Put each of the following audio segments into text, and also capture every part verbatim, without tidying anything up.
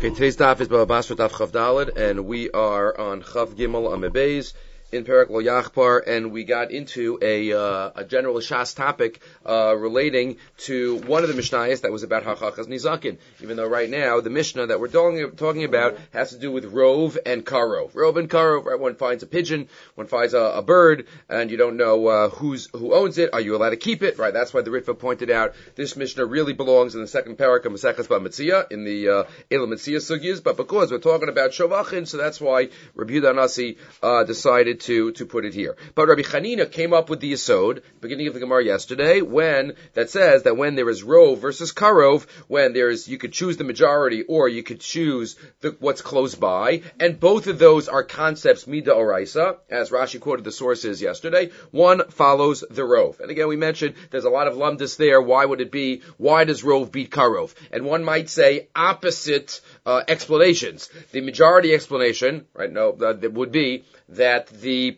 Okay, today's daf is Baba Basra daf Chav Daled, and we are on Chav Gimel Amebez in Perek Lo Yachpar, and we got into a uh, a general Shas topic uh, relating to one of the Mishnayos that was about Hachachas Nizakin. Even though right now the Mishnah that we're talking, talking about has to do with Rov and Karov. Rov and Karov, right? One finds a pigeon, one finds a, a bird, and you don't know uh, who's who owns it. Are you allowed to keep it? Right? That's why the Ritva pointed out this Mishnah really belongs in the second parak of Maseches Bamitzia in the uh, Elam Mitzia Sugyas, but because we're talking about Shovachin, so that's why Rabbi Yehuda Nasi uh, decided to to put it here. But Rabbi Chanina came up with the Yesod, beginning of the Gemara yesterday, when that says that when there is Rov versus Karov, when there's you could choose the majority or you could choose the, what's close by, and both of those are concepts Mida Oraisa, as Rashi quoted the sources yesterday. One follows the Rov, and again we mentioned there's a lot of lumdus there. Why would it be? Why does Rov beat Karov? And one might say opposite uh, explanations. The majority explanation, right? No, that would be that the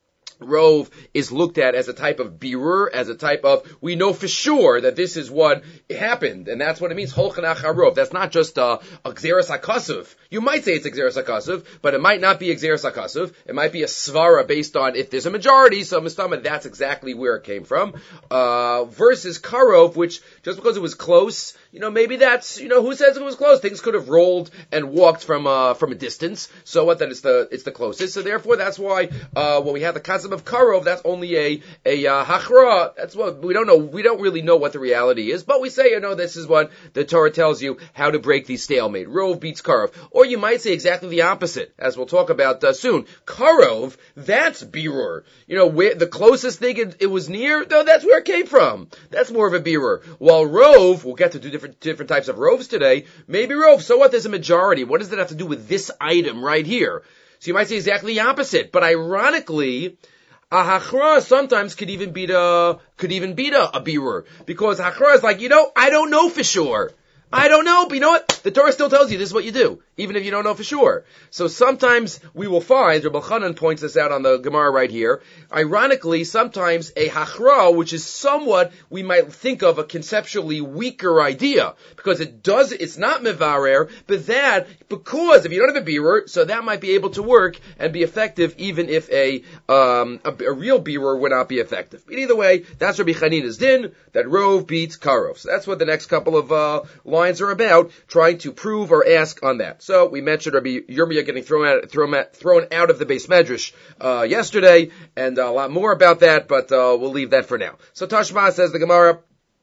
Rov is looked at as a type of birur, as a type of, we know for sure that this is what happened, and that's what it means, holchanach harov. That's not just a, a xeris hakasuv. You might say it's a xeris hakasuv, but it might not be a xeris hakasuv. It might be a svara based on if there's a majority, so mistama, that's exactly where it came from. Uh, versus karov, which, just because it was close, you know, maybe that's, you know, who says it was close? Things could have rolled and walked from, uh, from a distance. So what, that it's the, it's the closest. So therefore, that's why, uh, when we have the concept of karov, that's only a, a, uh, hachra. That's what, we don't know, we don't really know what the reality is, but we say, you know, this is what the Torah tells you how to break these stalemate. Rov beats karov. Or you might say exactly the opposite, as we'll talk about, uh, soon. Karov, that's birur. You know, where, the closest thing it, it was near, no, that's where it came from. That's more of a birur. While rov, we'll get to do different, different types of rovs today, maybe rov, so what, there's a majority. What does that have to do with this item right here? So you might say exactly the opposite, but ironically, a hachra sometimes could even beat a, could even beat a, a birur. Because hachra is like, you know, I don't know for sure. I don't know, but you know what? The Torah still tells you this is what you do, even if you don't know for sure. So sometimes we will find, Rabbi Chanan points this out on the Gemara right here, ironically, sometimes a hachra, which is somewhat, we might think of a conceptually weaker idea, because it does, it's not mevarer, but that, because if you don't have a birur, so that might be able to work and be effective, even if a, um, a, a real birur would not be effective. But either way, that's Rabbi Chanina's din, that Rov beats Karov. So that's what the next couple of, uh, lines are about, trying to prove or ask on that. So we mentioned Rabbi Yirmiyah getting thrown out, thrown out, thrown out of the Beis Medrash uh, yesterday, and a lot more about that, but uh, we'll leave that for now. So Tashma says the Gemara,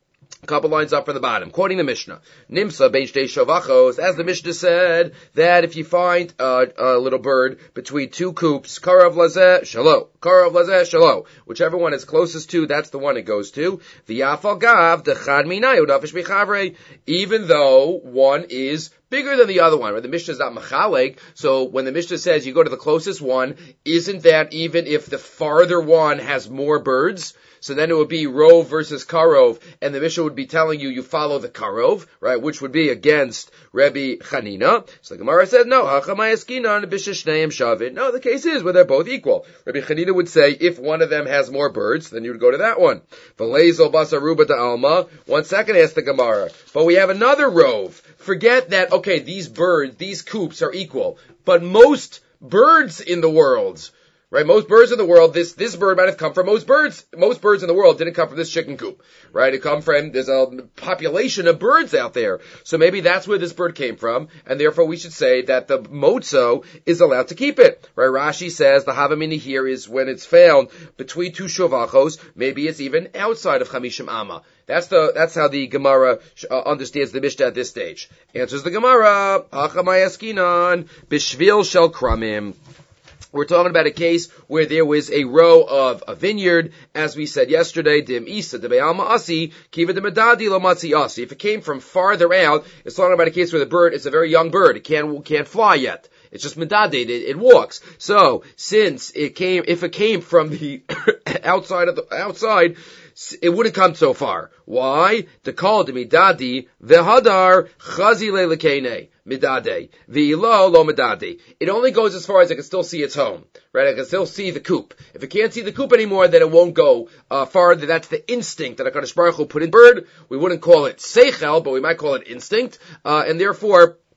a couple lines up from the bottom, quoting the Mishnah. Nimsa bein shtei shovachos, as the Mishnah said, that if you find uh, a little bird between two coops, karav lazeh shalo, karav lazeh shalo, whichever one is closest to, that's the one it goes to. V'yafal gav dechad minayu dafish bichavre, even though one is bigger than the other one, right? The Mishnah is not machalek, so when the Mishnah says you go to the closest one, isn't that even if the farther one has more birds? So then it would be Rov versus Karov, and the Mishnah would be telling you, you follow the Karov, right, which would be against Rabbi Chanina. So the Gemara says, no, no, the case is where they're both equal. Rabbi Chanina would say, if one of them has more birds, then you would go to that one. One second, asked the Gemara, but we have another Rov. Forget that, okay, these birds, these coops are equal, but most birds in the world, right? Most birds in the world, this, this bird might have come from most birds. Most birds in the world didn't come from this chicken coop, right? It come from, there's a population of birds out there. So maybe that's where this bird came from, and therefore we should say that the motzo is allowed to keep it, right? Rashi says the havamini here is when it's found between two shovachos, maybe it's even outside of chamishim amma. That's the, that's how the Gemara uh, understands the Mishnah at this stage. Answers the Gemara, Achamayaskinan, Bishvil shel kramim. We're talking about a case where there was a row of a vineyard, as we said yesterday, dim isa de be'alma asi, kiva de medadi lo matzi asi. If it came from farther out, it's talking about a case where the bird, it's a very young bird, it can't, can't fly yet. It's just medade, it, it walks. So, since it came, if it came from the outside of the, outside, it wouldn't come so far. Why? The call to midadi vehadar chazi lekene midade ve'ilo lo midade. It only goes as far as it can still see its home, right? I can still see the coop. If it can't see the coop anymore, then it won't go uh, farther. That's the instinct that HaKadosh Baruch Hu put in bird. We wouldn't call it seichel, but we might call it instinct, uh, and therefore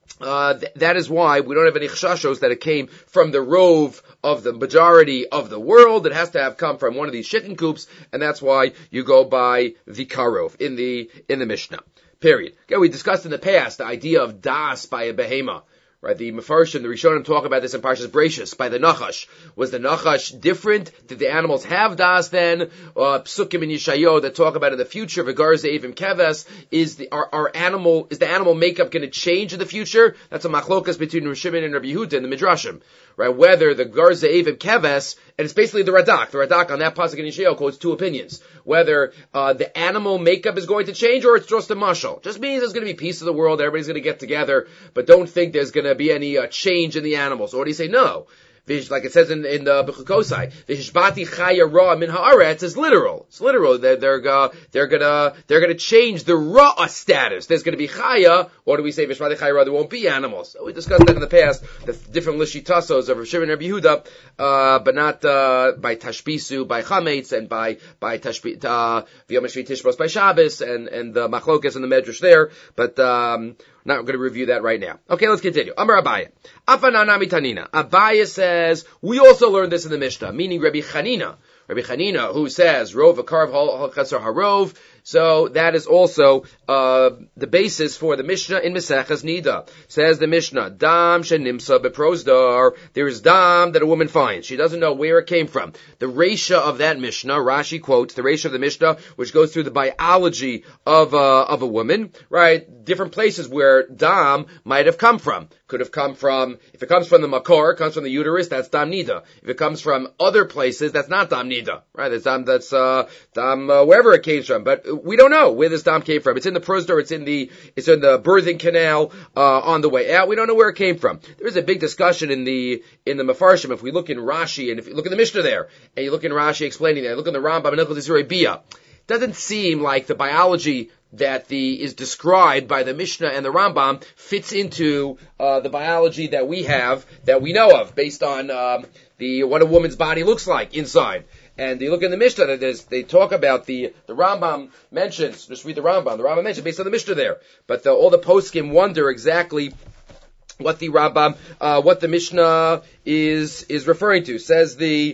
Uh, th- that is why we don't have any chshashos that it came from the rove of the majority of the world. It has to have come from one of these chicken coops, and that's why you go by the karov in the in the Mishnah. Period. Okay, we discussed in the past the idea of das by a behema. Right, the Mefarshim, the Rishonim talk about this in Parshas Bereishis by the Nachash. Was the Nachash different? Did the animals have das then? Uh, Psukim and Yeshayo that talk about in the future, V'gar Ze'evim Keves, is the, our, our animal, is the animal makeup going to change in the future? That's a machlokas between Rav Shimon and Rabbi Yehuda in the Midrashim. Right, whether the Gar Ze'evim Keves, and it's basically the Radak. The Radak on that pasuk in Yeshayo quotes two opinions. Whether, uh, the animal makeup is going to change or it's just a mashal. Just means there's going to be peace of the world, everybody's going to get together, but don't think there's going to be any uh, change in the animals. Or do you say no? Like it says in, in the Bechukosai, V'hishbati chaya ra min haaretz is literal. It's literal. They're, they're, uh, they're gonna, they're gonna change the ra status. There's gonna be chaya, or do we say V'hishbati chaya ra, there won't be animals. So we discussed that in the past, the different lishitasos of Rav Shimon and Rabbi Yehuda, uh, but not, uh, by tashbisu, by chametz, and by, by tashbis, uh, v'yom hashvi tishbos by Shabbos, and, and the machlokas and the medrash there, but, um, not going to review that right now. Okay, let's continue. Amar Abaya. Afananami Tanina. Abaya says, we also learned this in the Mishnah, meaning Rabbi Chanina. Rabbi Chanina, who says, Rov Akarv Halchasar Harov. So that is also uh the basis for the Mishnah in Mesechas Nida. Says the Mishnah, Dam Shenimsa Beprozdar. There is Dam that a woman finds. She doesn't know where it came from. The Reisha of that Mishnah, Rashi quotes the Reisha of the Mishnah, which goes through the biology of uh, of a woman, right? Different places where Dam might have come from. Could have come from, if it comes from the Makor, it comes from the uterus, that's Dam Nida. If it comes from other places, that's not Dam Nida, right? That's Dam, that's, uh, Dam, uh, wherever it came from. But we don't know where this Dam came from. It's in the Prozdor, it's in the, it's in the birthing canal, uh, on the way out. We don't know where it came from. There is a big discussion in the, in the Mefarshim. If we look in Rashi, and if you look in the Mishnah there, and you look in Rashi explaining that, look in the Rambam, and Hilchos Yisrei Bia, it doesn't seem like the biology that the is described by the Mishnah and the Rambam fits into uh, the biology that we have, that we know of, based on um, the what a woman's body looks like inside. And you look in the Mishnah, that is, they talk about the the Rambam mentions. Just read the Rambam. The Rambam mentions based on the Mishnah there, but the, all the poskim wonder exactly what the Rambam, uh, what the Mishnah is is referring to. Says the.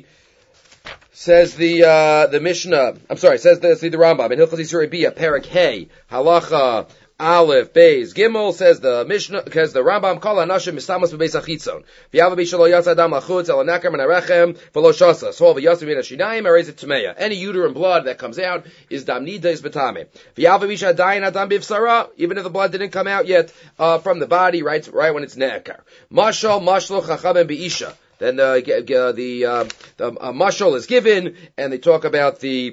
Says the uh, the Mishnah, I'm sorry, says the, the Rambam, in Hilchos Yisrei Bia, Perek Hey, Halacha, Aleph, Beis, Gimel, says the Mishnah, says the Rambam, Kol Anashim Mistamos Bebeis Achitzon, V'yava B'shalo Yatz Adam Lachutz, El Anakar Men Arechem, V'lo Shasa, Sol V'yasim Min HaShinayim, Erez Et Tmeya. Any uterine blood that comes out is Dam Nida, is Betame. V'yava B'sha Dayin Adam B'Vsara, even if the blood didn't come out yet, uh, from the body, right, right when it's Ne'akar. Mashal, Mashlo Chachamim B'Isha. Then uh, the uh, the uh, mashal is given, and they talk about the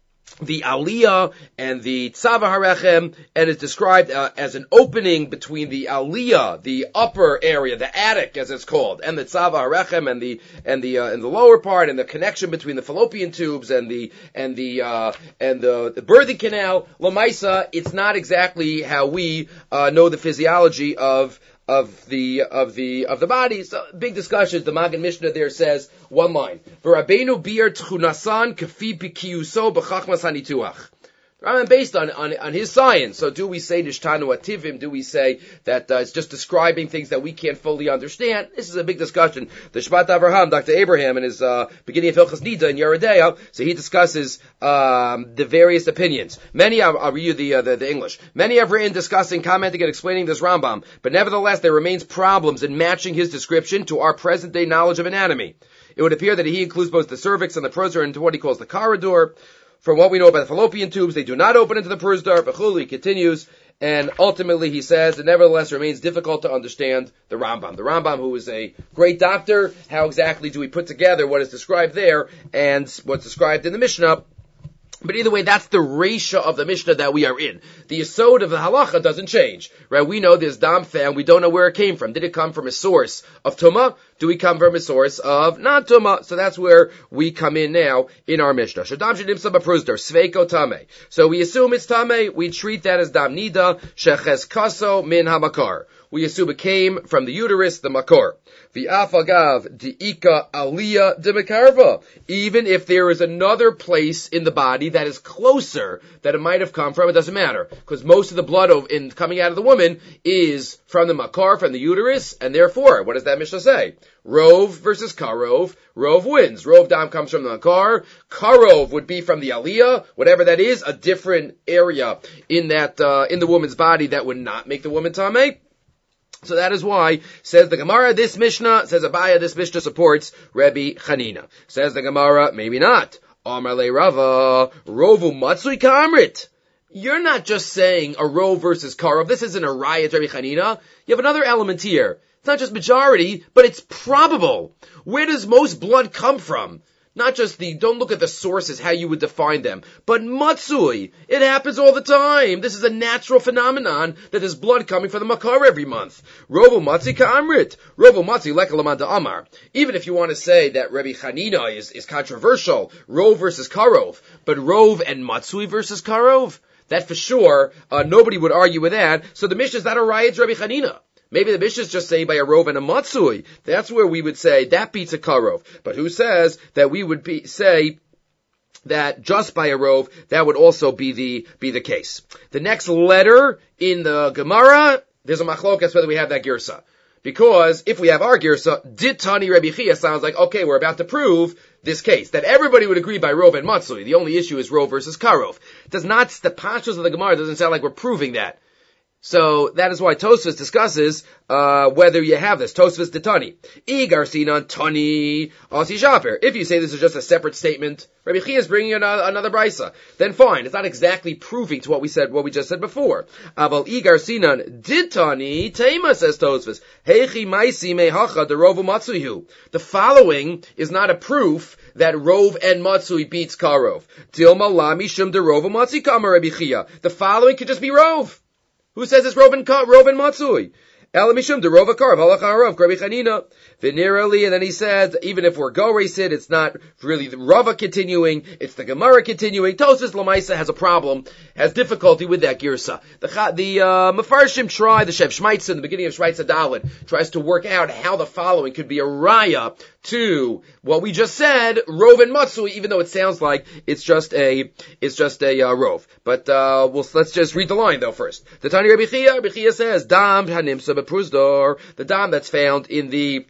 the aliyah and the tzava harechem, and it's described uh, as an opening between the aliyah, the upper area, the attic as it's called, and the tzava harechem, and the and the uh, and the lower part, and the connection between the fallopian tubes and the and the uh, and the, the birthing canal. Lamaisa, it's not exactly how we uh, know the physiology of. Of the of the of the body. So big discussions. The Magen Mishnah there says one line: "V'Rabbeinu bi'er tchunasan kafi b'kiyuso b'chachmas hanituach." Right, based on, on on his science. So do we say nishtanu ativim? Do we say that uh, it's just describing things that we can't fully understand? This is a big discussion. The Shvat Avraham, Doctor Abraham, in his uh, beginning of Hilchos Nida in Yeridea, so he discusses um, the various opinions. Many, I'll, I'll read you the, uh, the the English. Many have written discussing, commenting, and explaining this Rambam, but nevertheless there remains problems in matching his description to our present day knowledge of anatomy. It would appear that he includes both the cervix and the prosor into what he calls the corridor. From what we know about the fallopian tubes, they do not open into the prostor. Bechuli continues, and ultimately he says it nevertheless remains difficult to understand the Rambam. The Rambam, who is a great doctor, how exactly do we put together what is described there and what's described in the Mishnah? But either way, that's the Reisha of the Mishnah that we are in. The Yesod of the Halacha doesn't change, right? We know there's Dam found, we don't know where it came from. Did it come from a source of Tumah? Do we come from a source of not Tumah? So that's where we come in now in our Mishnah. Shadam Shedimsa B'Prusdar, Sveiko Tameh. So we assume it's Tameh, we treat that as Dam Nida, Sheches Kaso Min Hamakar. we assume it came from the uterus, the makor. V'afagav di'ika aliyah demekarva. Even if there is another place in the body that is closer that it might have come from, it doesn't matter. Because most of the blood of, in coming out of the woman is from the makor, from the uterus, and therefore, what does that Mishnah say? Rov versus karov. Rov wins. Rov dam comes from the makor. Karov would be from the aliyah, whatever that is, a different area in that, uh, in the woman's body that would not make the woman tameh. So that is why, says the Gemara, this Mishnah, says Abaya, this Mishnah supports Rabbi Chanina. Says the Gemara, maybe not. Amar le Rava, Rovu Matsui Kamrit. You're not just saying a Rov versus Karov. This isn't a Rayat Rabbi Chanina. You have another element here. It's not just majority, but it's probable. Where does most blood come from? Not just the, don't look at the sources, how you would define them, but matsui. It happens all the time. This is a natural phenomenon that there's blood coming from the makar every month. Rovo matzi ka'amrit. Rovo matzi lekalamanda amar. Even if you want to say that Rabbi Chanina is, is controversial, Rov versus Karov, but Rov and matsui versus Karov, that for sure, uh, nobody would argue with that. So the Mishnah is not a riot Rabbi Chanina. Maybe the Mishnah is just saying by a Rov and a Matsui. That's where we would say that beats a Karov. But who says that we would be, say that just by a Rov, that would also be the, be the case. The next letter in the Gemara, there's a machlokas whether we have that girsa. Because if we have our girsa, Ditani Rabbi Chia sounds like, okay, we're about to prove this case. That everybody would agree by Rov and Matsui. The only issue is Rov versus Karov. It does not, the pashtos of the Gemara doesn't sound like we're proving that. So that is why Tosfos discusses uh whether you have this. Tosfos de Tani. Igar sinan Tani Asi Shaper. If you say this is just a separate statement, Rabbi Chia is bringing another, another brisa, then fine. It's not exactly proving to what we said, what we just said before. Aval Igar sinan did Tani Tema, says Tosfos. Heichi maisi mehacha de Rovu Matsuihu. The following is not a proof that Rov and Matsui beats Karov. Dilma lami shum de Rovu Matsi kama Rabbi Chia. The following could just be Rov. Who says it's Rov and, Rov and Matsui? Elamishum de Rova Karv, Halacharov, Rabbi Chanina, Venerally, and then he says, even if we're go racid, it's not really the Rava continuing, it's the Gemara continuing. Tosfos Lamaisa has a problem, has difficulty with that girsa. The, the, uh, Mefarshim try, the Shev Shmaitza in the beginning of Shmaitza Dalit, tries to work out how the following could be a raya to what we just said, Rov and Matsui, even though it sounds like it's just a, it's just a, uh, Rov. But, uh, we'll, let's just read the line though first. The Tani Rabbi Chia, Rabbi Chia says, Dam Hanimsa Beprusdor, the dam that's found in the,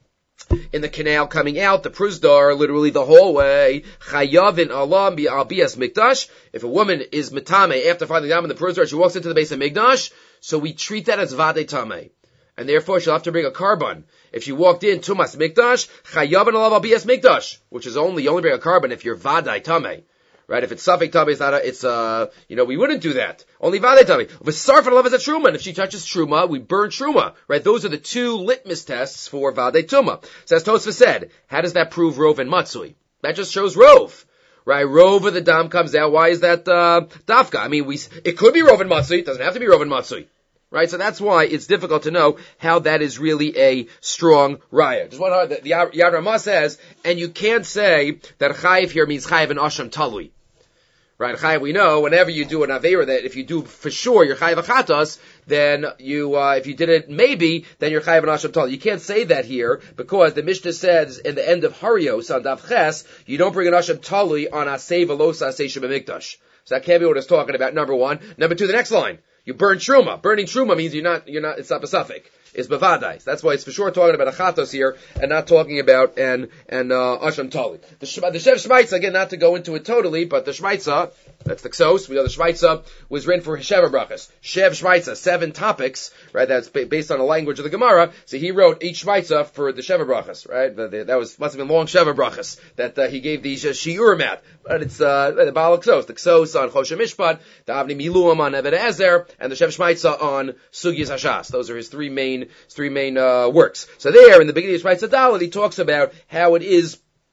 in the canal coming out, the prusdar, literally the hallway, chayavin alam bi albias mikdash. If a woman is metame after finding the dam in the prusdar, she walks into the base of mikdash, so we treat that as vade tame. And therefore she'll have to bring a carbon. If she walked in tumas mikdash, chayavin alam albias mikdash, which is only, you only bring a carbon if you're vade tame. Right? If it's Safek Tami, it's not a, it's uh you know, we wouldn't do that. Only Vade Tami. V'sarf and love is a Truma, and if she touches Truma, we burn Truma. Right? Those are the two litmus tests for Vade Tuma. So as Tosfos said, how does that prove Rov and Matsui? That just shows Rov. Right? Rov of the Dam comes out. Why is that, uh, Dafka? I mean, we, it could be Rov and Matsui. It doesn't have to be Rov and Matsui. Right? So that's why it's difficult to know how that is really a strong raya. Just one, the, the Yad Ramah says, and you can't say that Chayiv here means Chayiv and Asham Talui. Right, Chayiv, we know, whenever you do an Aveira, that if you do for sure, you're Chayiv Achatos, then you, uh, if you did it maybe, then you're Chayiv and Asham Talui. You can't say that here, because the Mishnah says, in the end of Harios, on Dav Ches, you don't bring an Asham Talui on Asei Velosa Asei Shemamikdash. So that can't be what it's talking about, number one. Number two, the next line. You burn Truma. Burning Truma means you're not, you're not, it's not a suffix. It's bevadai. That's why it's for sure talking about a chatos here, and not talking about an, an, uh, Asham Tali. The, the Shev Shmaitza, again, not to go into it totally, but the Shmaitza, that's the Ksos, we know the Shmaitza was written for Sheva Brachas. Shev Shmaitza, seven topics, right, that's ba- based on the language of the Gemara, so he wrote each Shmaitza for the Sheva Brachas, right, the, the, that was, must have been long Sheva Brachas, that, uh, he gave these, uh, Shiurim at, but it's, uh, the Baal Ksos, the Ksos on Choshe Mishpat, the Avni Miluam on Eved Ezer, and the Shev Shmaitza on Sugyas Hashas. Those are his three main three main uh, works. So there, in the beginning of Shmaitza Dalet, he talks about how it is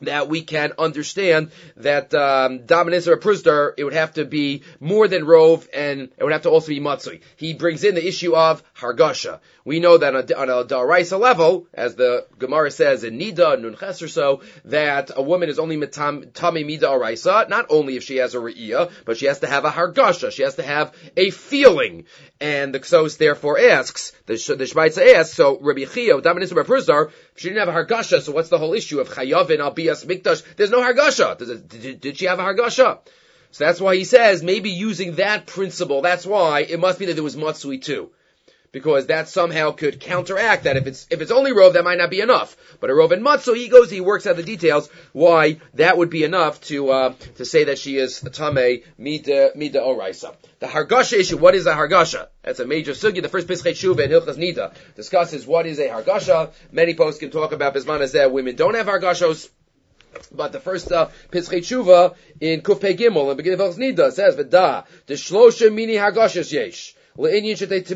that we can understand that um, Dominus or Prusdar, it would have to be more than Rov, and it would have to also be Matsui. He brings in the issue of Hargasha. We know that on a, on a Daraisa level, as the Gemara says in Nida, Nun Ches or so, that a woman is only Tame Mida Araisa, not only if she has a Re'iyah, but she has to have a Hargasha. She has to have a feeling. And the Ksos therefore asks, the, the Shmaitza asks, so Rabbi Chia, Dominus or Prusdar, if she didn't have a Hargasha, so what's the whole issue of Chayavin, Albiyas, Mikdash? There's no Hargasha. Did, did, did she have a Hargasha? So that's why he says, maybe using that principle, that's why it must be that there was Matsui too. Because that somehow could counteract that. If it's, if it's only Rov, that might not be enough. But a Rov and Matsui, he goes, he works out the details, why that would be enough to, uh, to say that she is Tameh Mida, Mida Oraisa. The Hargasha issue, what is a Hargasha? That's a major sugya. The first Pischei Shuvah in Hilchas Nida discusses what is a Hargasha. Many posts can talk about Bisman Azeh, women don't have Hargashos. But the first uh, Pischei Shuvah in Kuf Pei Gimel, in the beginning of Hilchas Nida, says, V'da, the Shlosha Mini Hargashas Yesh. Three types of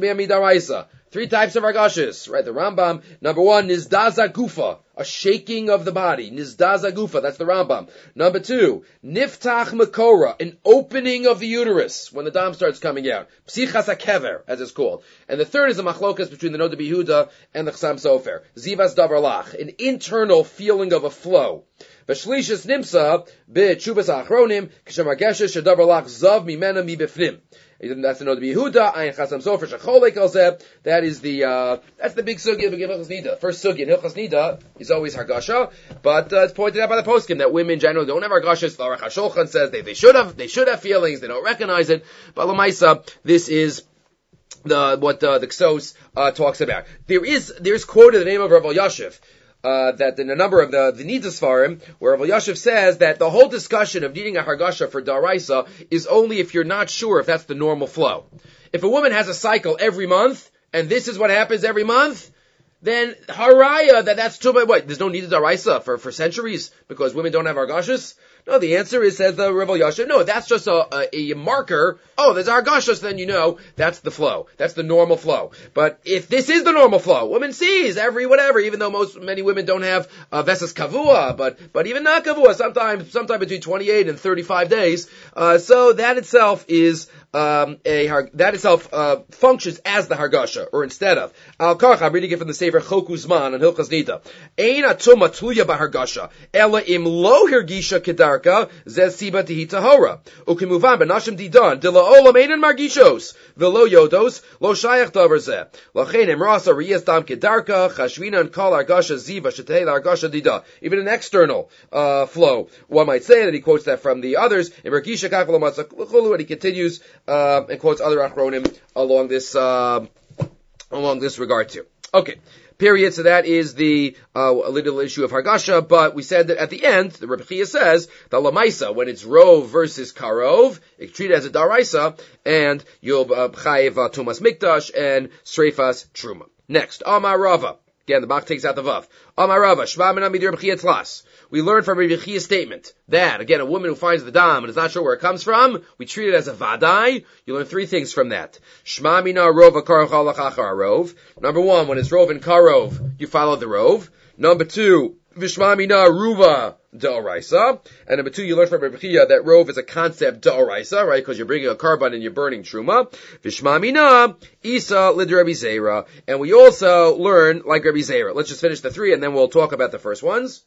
hargashas, right? The Rambam, number one, nizdaza gufa, a shaking of the body. Nizdaza gufa, that's the Rambam. Number two, niftach makora, an opening of the uterus when the dam starts coming out. Psichas hakever, as it's called. And the third is a machlokas between the Noda B'Yehuda and the Chassam Sofer. Zivas davar lach, an internal feeling of a flow. V'shlishis nimsa, b'tshuvas achronim, k'shemargeshes shedavar lach zav mimena mi b'fnim. That's the Noda B'Yehuda, Ayin Chassam Sofer, Shecholek Elzeh. That is the, uh, that's the big sugya of Hilchas Nida. First sugya in Hilchas Nida is always Hargasha, but, uh, it's pointed out by the poskim that women generally don't have Hargashas. The Aruch HaShulchan says they, they should have, they should have feelings, they don't recognize it. But Lamaisa, this is, the, what, uh, the Ksos, uh, talks about. There is, there's quoted the name of Rav Elyashiv. Uh, that in a number of the, the Nidas Farim, where Rav Elyashiv says that the whole discussion of needing a Hargasha for Daraisa is only if you're not sure if that's the normal flow. If a woman has a cycle every month, and this is what happens every month, then Haraya, that that's too much. What? There's no need of Daraisa for, for centuries, because women don't have Hargashas? No, the answer is, says the Rav Elyashiv, no, that's just a, a, a marker. Oh, there's Hargashas, then you know that's the flow. That's the normal flow. But if this is the normal flow, woman sees every whatever, even though most, many women don't have uh, Vesas Kavua, but, but even not Kavua, sometimes, sometime between twenty-eight and thirty-five days. Uh, so that itself is, um, a, that itself, uh, functions as the Hargasha, or instead of. Al-Karch, I'm reading it from the Sefer Chok Uzman on Hilchas Nida. Ein atuma tluya b'hargasha, ela im lo hergisha kedarka, zez siba tihi tahora. Ukimuvan b'nashim didan, dila olam einen margishos, v'lo yodos, lo shayach davar zeh. Lachein im rasa riyas dam kedarka, chashvina and kol hargasha ziva, shetei hargasha dida. Even an external, uh, flow. One might say that he quotes that from the others, in margisha kach lo matzah l'chulu, and he continues, uh, and quotes other achronim along this, uh, along this regard too. Okay. Period. So that is the uh, little issue of Hargasha, but we said that at the end, the Rebbe Chia says, the Lamaisa, when it's Rov versus Karov, it's treated as a Daraisa, and you'll Chayev uh, Tumas Mikdash and Sreifas Truma. Next, Amar Rava. Again, the Bach takes out the Vav. Amar Rava, Shva Mina Midir Rebbe Chia Tlas. We learn from Rebbe Chia's statement that, again, a woman who finds the dam and is not sure where it comes from, we treat it as a vadai. You learn three things from that. Shma mina rova karov halachachar rov. Number one, when it's rov and karov, you follow the rov. Number two, vishma mina ruva da'oraisa. And number two, you learn from Rebbe Chia that rov is a concept da'oraisa, right? Because you're bringing a carbon and you're burning truma. Vishma mina isa lid Rebbe Zera. And we also learn like Rebbe Zera. Let's just finish the three and then we'll talk about the first ones.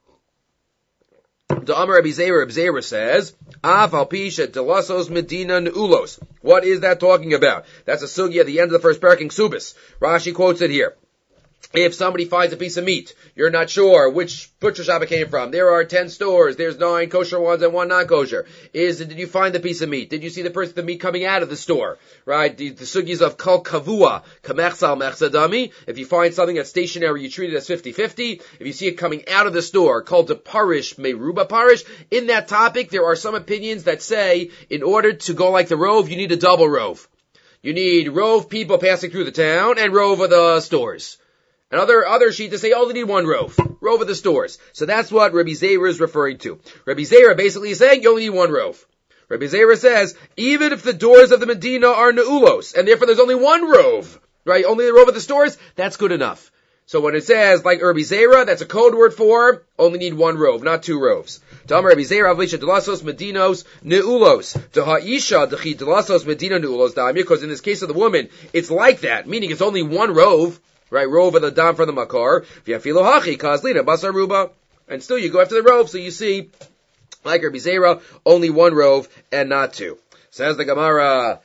The Amar Rebbe Zera, Rebbe Zera says, Af al pisha delasos medina neulos. What is that talking about? That's a sugi at the end of the first parak in Subis. Rashi quotes it here. If somebody finds a piece of meat, you're not sure which butcher shop it came from. There are ten stores. There's nine kosher ones and one non-kosher. Is, did you find the piece of meat? Did you see the person, the meat coming out of the store? Right? The, the sugis of kol kavua, kamechsal mechsadami. If you find something that's stationary, you treat it as fifty-fifty. If you see it coming out of the store, called the parish, meruba parish. In that topic, there are some opinions that say, in order to go like the rove, you need a double rove. You need rove people passing through the town and rove of the stores. And other, other sheets say, oh, they need one rove. Rove of the stores. So that's what Rebbe Zera is referring to. Rebbe Zera basically is saying, you only need one rove. Rebbe Zera says, even if the doors of the Medina are neulos, and therefore there's only one rove, right? Only the rove of the stores, that's good enough. So when it says, like Rabbi Zera, that's a code word for, only need one rove, not two roves. Tamar Rabbi Zera, Avlisha Delasos, Medinos, Neulos. To Ha'isha, Dechi Delasos, Medina, Neulos, Damir, because in this case of the woman, it's like that, meaning it's only one rove, right, rove of the dam for the makar. V'yafilo hachi, Kazlina, Basar Ruba. And still you go after the rove, so you see, like Rabbi Zera, only one rove and not two. Says the Gemara,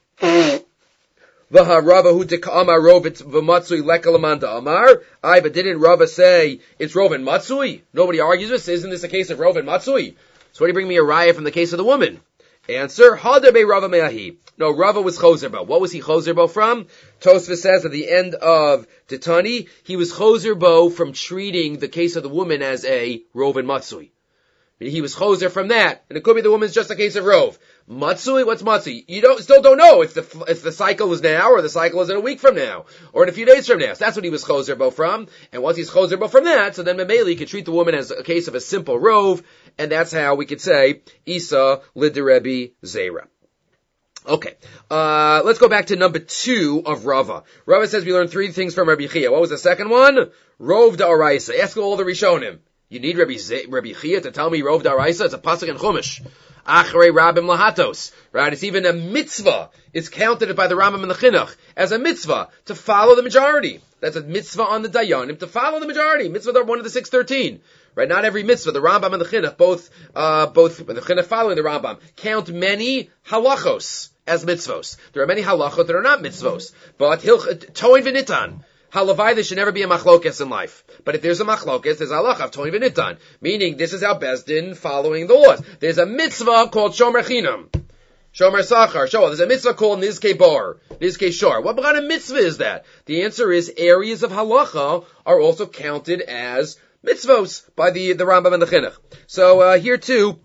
V'harava hu deka'amar rov v'matzui lekalamanda amar. Aye, but didn't Rava say it's rov and matzui? Nobody argues this. Isn't this a case of rov and matzui? So why do you bring me a raya from the case of the woman? Answer, Hadabe Rava me'ahi. No, Rava was chozerbo. What was he chozerbo from? Tosfos says at the end of Titani, he was chozerbo from treating the case of the woman as a rov and matzui. He was choser from that, and it could be the woman's just a case of rov. Matsui, what's matsui? You don't, still don't know if the, if the cycle is now, or the cycle is in a week from now, or in a few days from now. So that's what he was chozerbo from, and once he's chozerbo from that, so then Memeli he could treat the woman as a case of a simple rov, and that's how we could say, Isa liderebi zera. Okay, uh, let's go back to number two of Rava. Rava says we learned three things from Rabbi Chia. What was the second one? Rov da'araisa. Ask all the Rishonim. You need Rabbi, Z- Rabbi Chia to tell me Rov da'araisa? It's a pasuk in Chumash. Achrei Rabim Lahatos. Right? It's even a mitzvah. It's counted by the Rambam and the Chinuch as a mitzvah to follow the majority. That's a mitzvah on the Dayanim to follow the majority. Mitzvah one of the six thirteen. Right? Not every mitzvah. The Rambam and the Chinuch, both, uh, both, the Chinuch following the Rambam, count many halachos as mitzvos. There are many halachot that are not mitzvos. But toin v'nitan. Halavai, there should never be a machlokes in life. But if there's a machlokes, there's halach of toin v'nitan. Meaning, this is how Bezdin following the laws. There's a mitzvah called shomer chinam. Shomer sachar. Shoah. There's a mitzvah called nizkei bar. Nizkei shor. What kind of mitzvah is that? The answer is areas of halacha are also counted as mitzvos by the, the Rambam and the Chinuch. So, uh, here too,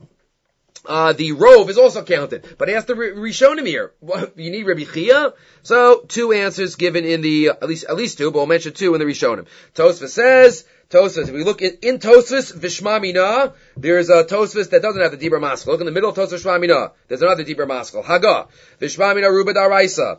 Uh, the rove is also counted. But ask the Rishonim here. What, you need Rabbi Chia? So, two answers given in the, uh, at least, at least two, but we'll mention two in the Rishonim. Tosfos says, Tosfos, if we look in, in Tosfos, Vishma Mina, there's a Tosfos that doesn't have the Dibra Maskal. Look in the middle of Tosfos Vishma Mina. There's another Dibra Maskal. Haga. Vishma Mina Ruba Daraisa.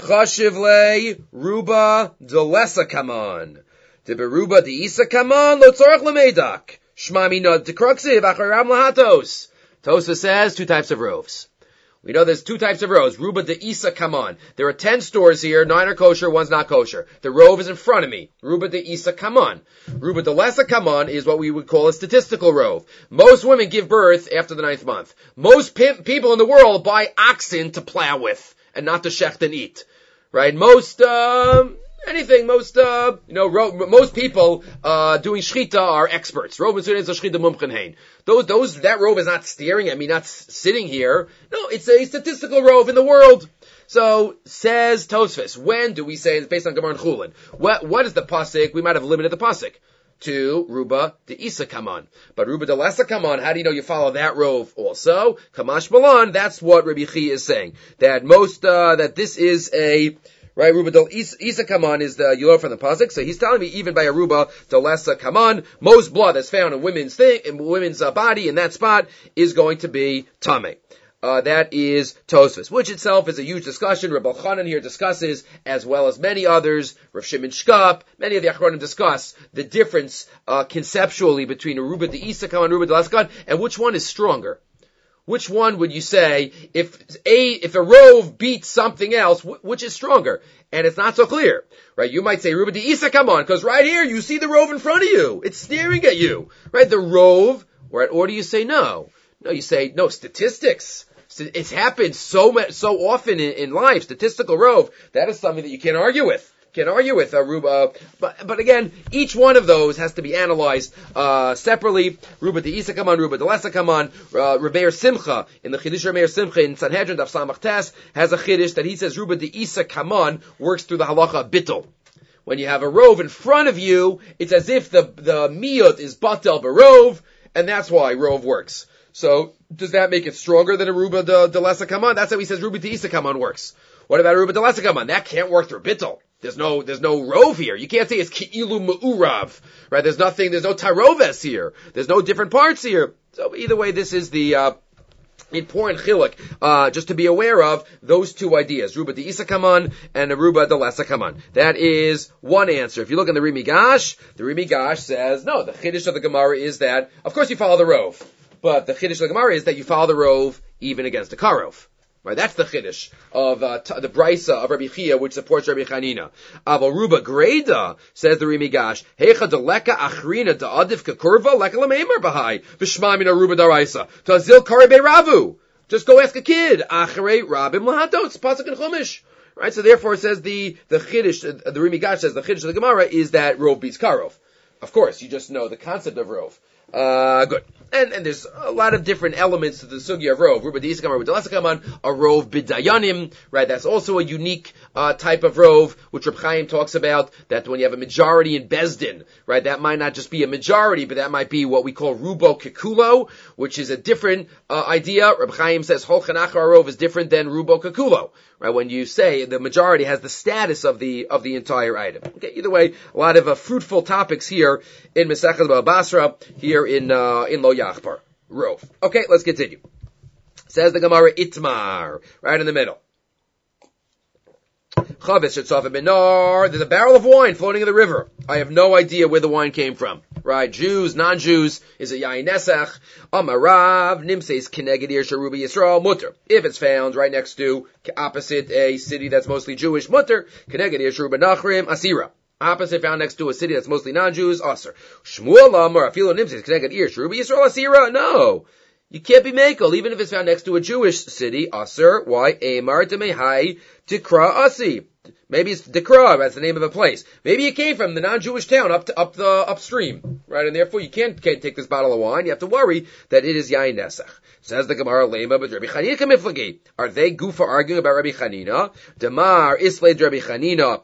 Chashivle Ruba Delesa Kaman. Diberuba Deisa Kaman, Lo Tzorach Lameidak. Shma Mina Dekruxiv, Acharam Lahatos. Tosfos says two types of roves. We know there's two types of roves. Ruba de Isa Kaman. There are ten stores here. Nine are kosher, one's not kosher. The rove is in front of me. Ruba de Isa Kaman. Ruba de Lesa Kaman is what we would call a statistical rove. Most women give birth after the ninth month. Most pimp people in the world buy oxen to plow with and not to shecht and eat. Right? Most, um... anything, most, uh, you know, ro- most people, uh, doing shchita are experts. Rov and students are shchita mumchen hein. Those, those, that rove is not staring at me, not s- sitting here. No, it's a statistical rove in the world. So, says Tosfos, when do we say, it's based on Gemara and Chulin. What, what is the pasuk? We might have limited the pasuk to Ruba de Isa Kaman. But Ruba de Lesa Kaman, how do you know you follow that rove also? Kamash Balan, that's what Rabbi Chia is saying. That most, uh, that this is a, right, Ruba del Isa Kaman is the, you learn from the pasuk. So he's telling me even by a Ruba del Lesa Kaman, most blood that's found in women's thing, in women's uh, body in that spot is going to be Tameh. Uh, that is Tosfos, which itself is a huge discussion. Rabbi Chanan here discusses, as well as many others, Rav Shimon Shkop, many of the Achronim discuss the difference, uh, conceptually between a Ruba de Isa Kaman and Ruba de Lesa Kaman, and which one is stronger. Which one would you say, if a, if a rove beats something else, wh- which is stronger? And it's not so clear, right? You might say, Ruba de Isa, come on, because right here, you see the rove in front of you. It's staring at you, right? The rove, right? Or do you say no? No, you say, no, statistics. It's happened so much, so often in, in life, statistical rove. That is something that you can't argue with. Can't argue with uh, Ruba, but but again, each one of those has to be analyzed uh separately. Ruba de Isa Kaman, Ruba de Lesa Kaman. Uh, Rebeir Simcha in the Chiddush Rebeir Simcha in Sanhedrin Daf Samach Tes has a Chiddush that he says Ruba de Isa Kaman works through the halacha bittul. When you have a rove in front of you, it's as if the the miyut is batel barov, and that's why rove works. So does that make it stronger than a Ruba de, de Lesa Kaman? That's how he says Ruba de Isa Kaman works. What about Ruba de Lesa Kaman? That can't work through bittul. There's no, there's no rove here. You can't say it's ki'ilu me'urav, right? There's nothing, there's no taroves here. There's no different parts here. So either way, this is the, uh, important chiluk, uh, just to be aware of those two ideas, Ruba de Isa Kaman and Ruba de Lesa Kaman. That is one answer. If you look in the Rimigash, the Rimigash says, no, the Chiddush of the Gemara is that, of course you follow the Rov, but the Chiddush of the Gemara is that you follow the Rov even against the Karov. Right, that's the Chiddush of uh, t- the Brisa of Rabbi Chia, which supports Rabbi Chanina. Aval Ruba Greda, says the Rimigash, Hecha deleka achrina da'adif kakurva leka lameimar bahai v'shma min Ruba daraisa tazil karebe ravu. Just go ask a kid. Achrei rabim lahato. It's pasuk in Chumash. Right, so therefore it says the the Chiddush, uh, the Rimigash says the Chiddush of the Gemara is that Rov beats Karov. Of course, you just know the concept of Rov. Uh, good. And, and there's a lot of different elements to the sugya of Rov. Ruba D'Isa Kaman, Ruba D'Lesa Kaman, a Rov B'Dayanim, right? That's also a unique, uh, type of Rov, which Reb Chaim talks about, that when you have a majority in Bezdin, right? That might not just be a majority, but that might be what we call Rubo Kekulo, which is a different, uh, idea. Reb Chaim says Holchan Achar Rov is different than Rubo Kekulo, right? When you say the majority has the status of the, of the entire item. Okay, either way, a lot of, uh, fruitful topics here in Masechet Baba Basra, here in, uh, in Lo Yachpar. Rov. Okay, let's continue. Says the Gemara Itmar, right in the middle. Chavis Shetzafa Benar, there's a barrel of wine floating in the river. I have no idea where the wine came from. Right, Jews, non-Jews, is it Yain Nesach? Amarav, Nimseis Keneged Ir Sharuba Yisrael, Mutter. If it's found right next to, opposite a city that's mostly Jewish, Mutter, Keneged Ir Sharuba Nachrim, Asira. Opposite found next to a city that's mostly non-Jews, Aser. Shmuel Amar, Afilo Nimseis Keneged Ir Sharuba Yisrael, Asira? No. You can't be Mekel, even if it's found next to a Jewish city, Aser. Why? Amar Demehai Tikra Asi. Maybe it's Dekra, that's the name of a place. Maybe it came from the non-Jewish town up to, up the upstream, right? And therefore you can't, can't take this bottle of wine. You have to worry that it is Yain Nesach. Says the Gemara Lema, but Rabbi Chanina Kamiflagi. Are they goofa arguing about Rabbi Chanina? Damar Islay Rabbi Chanina.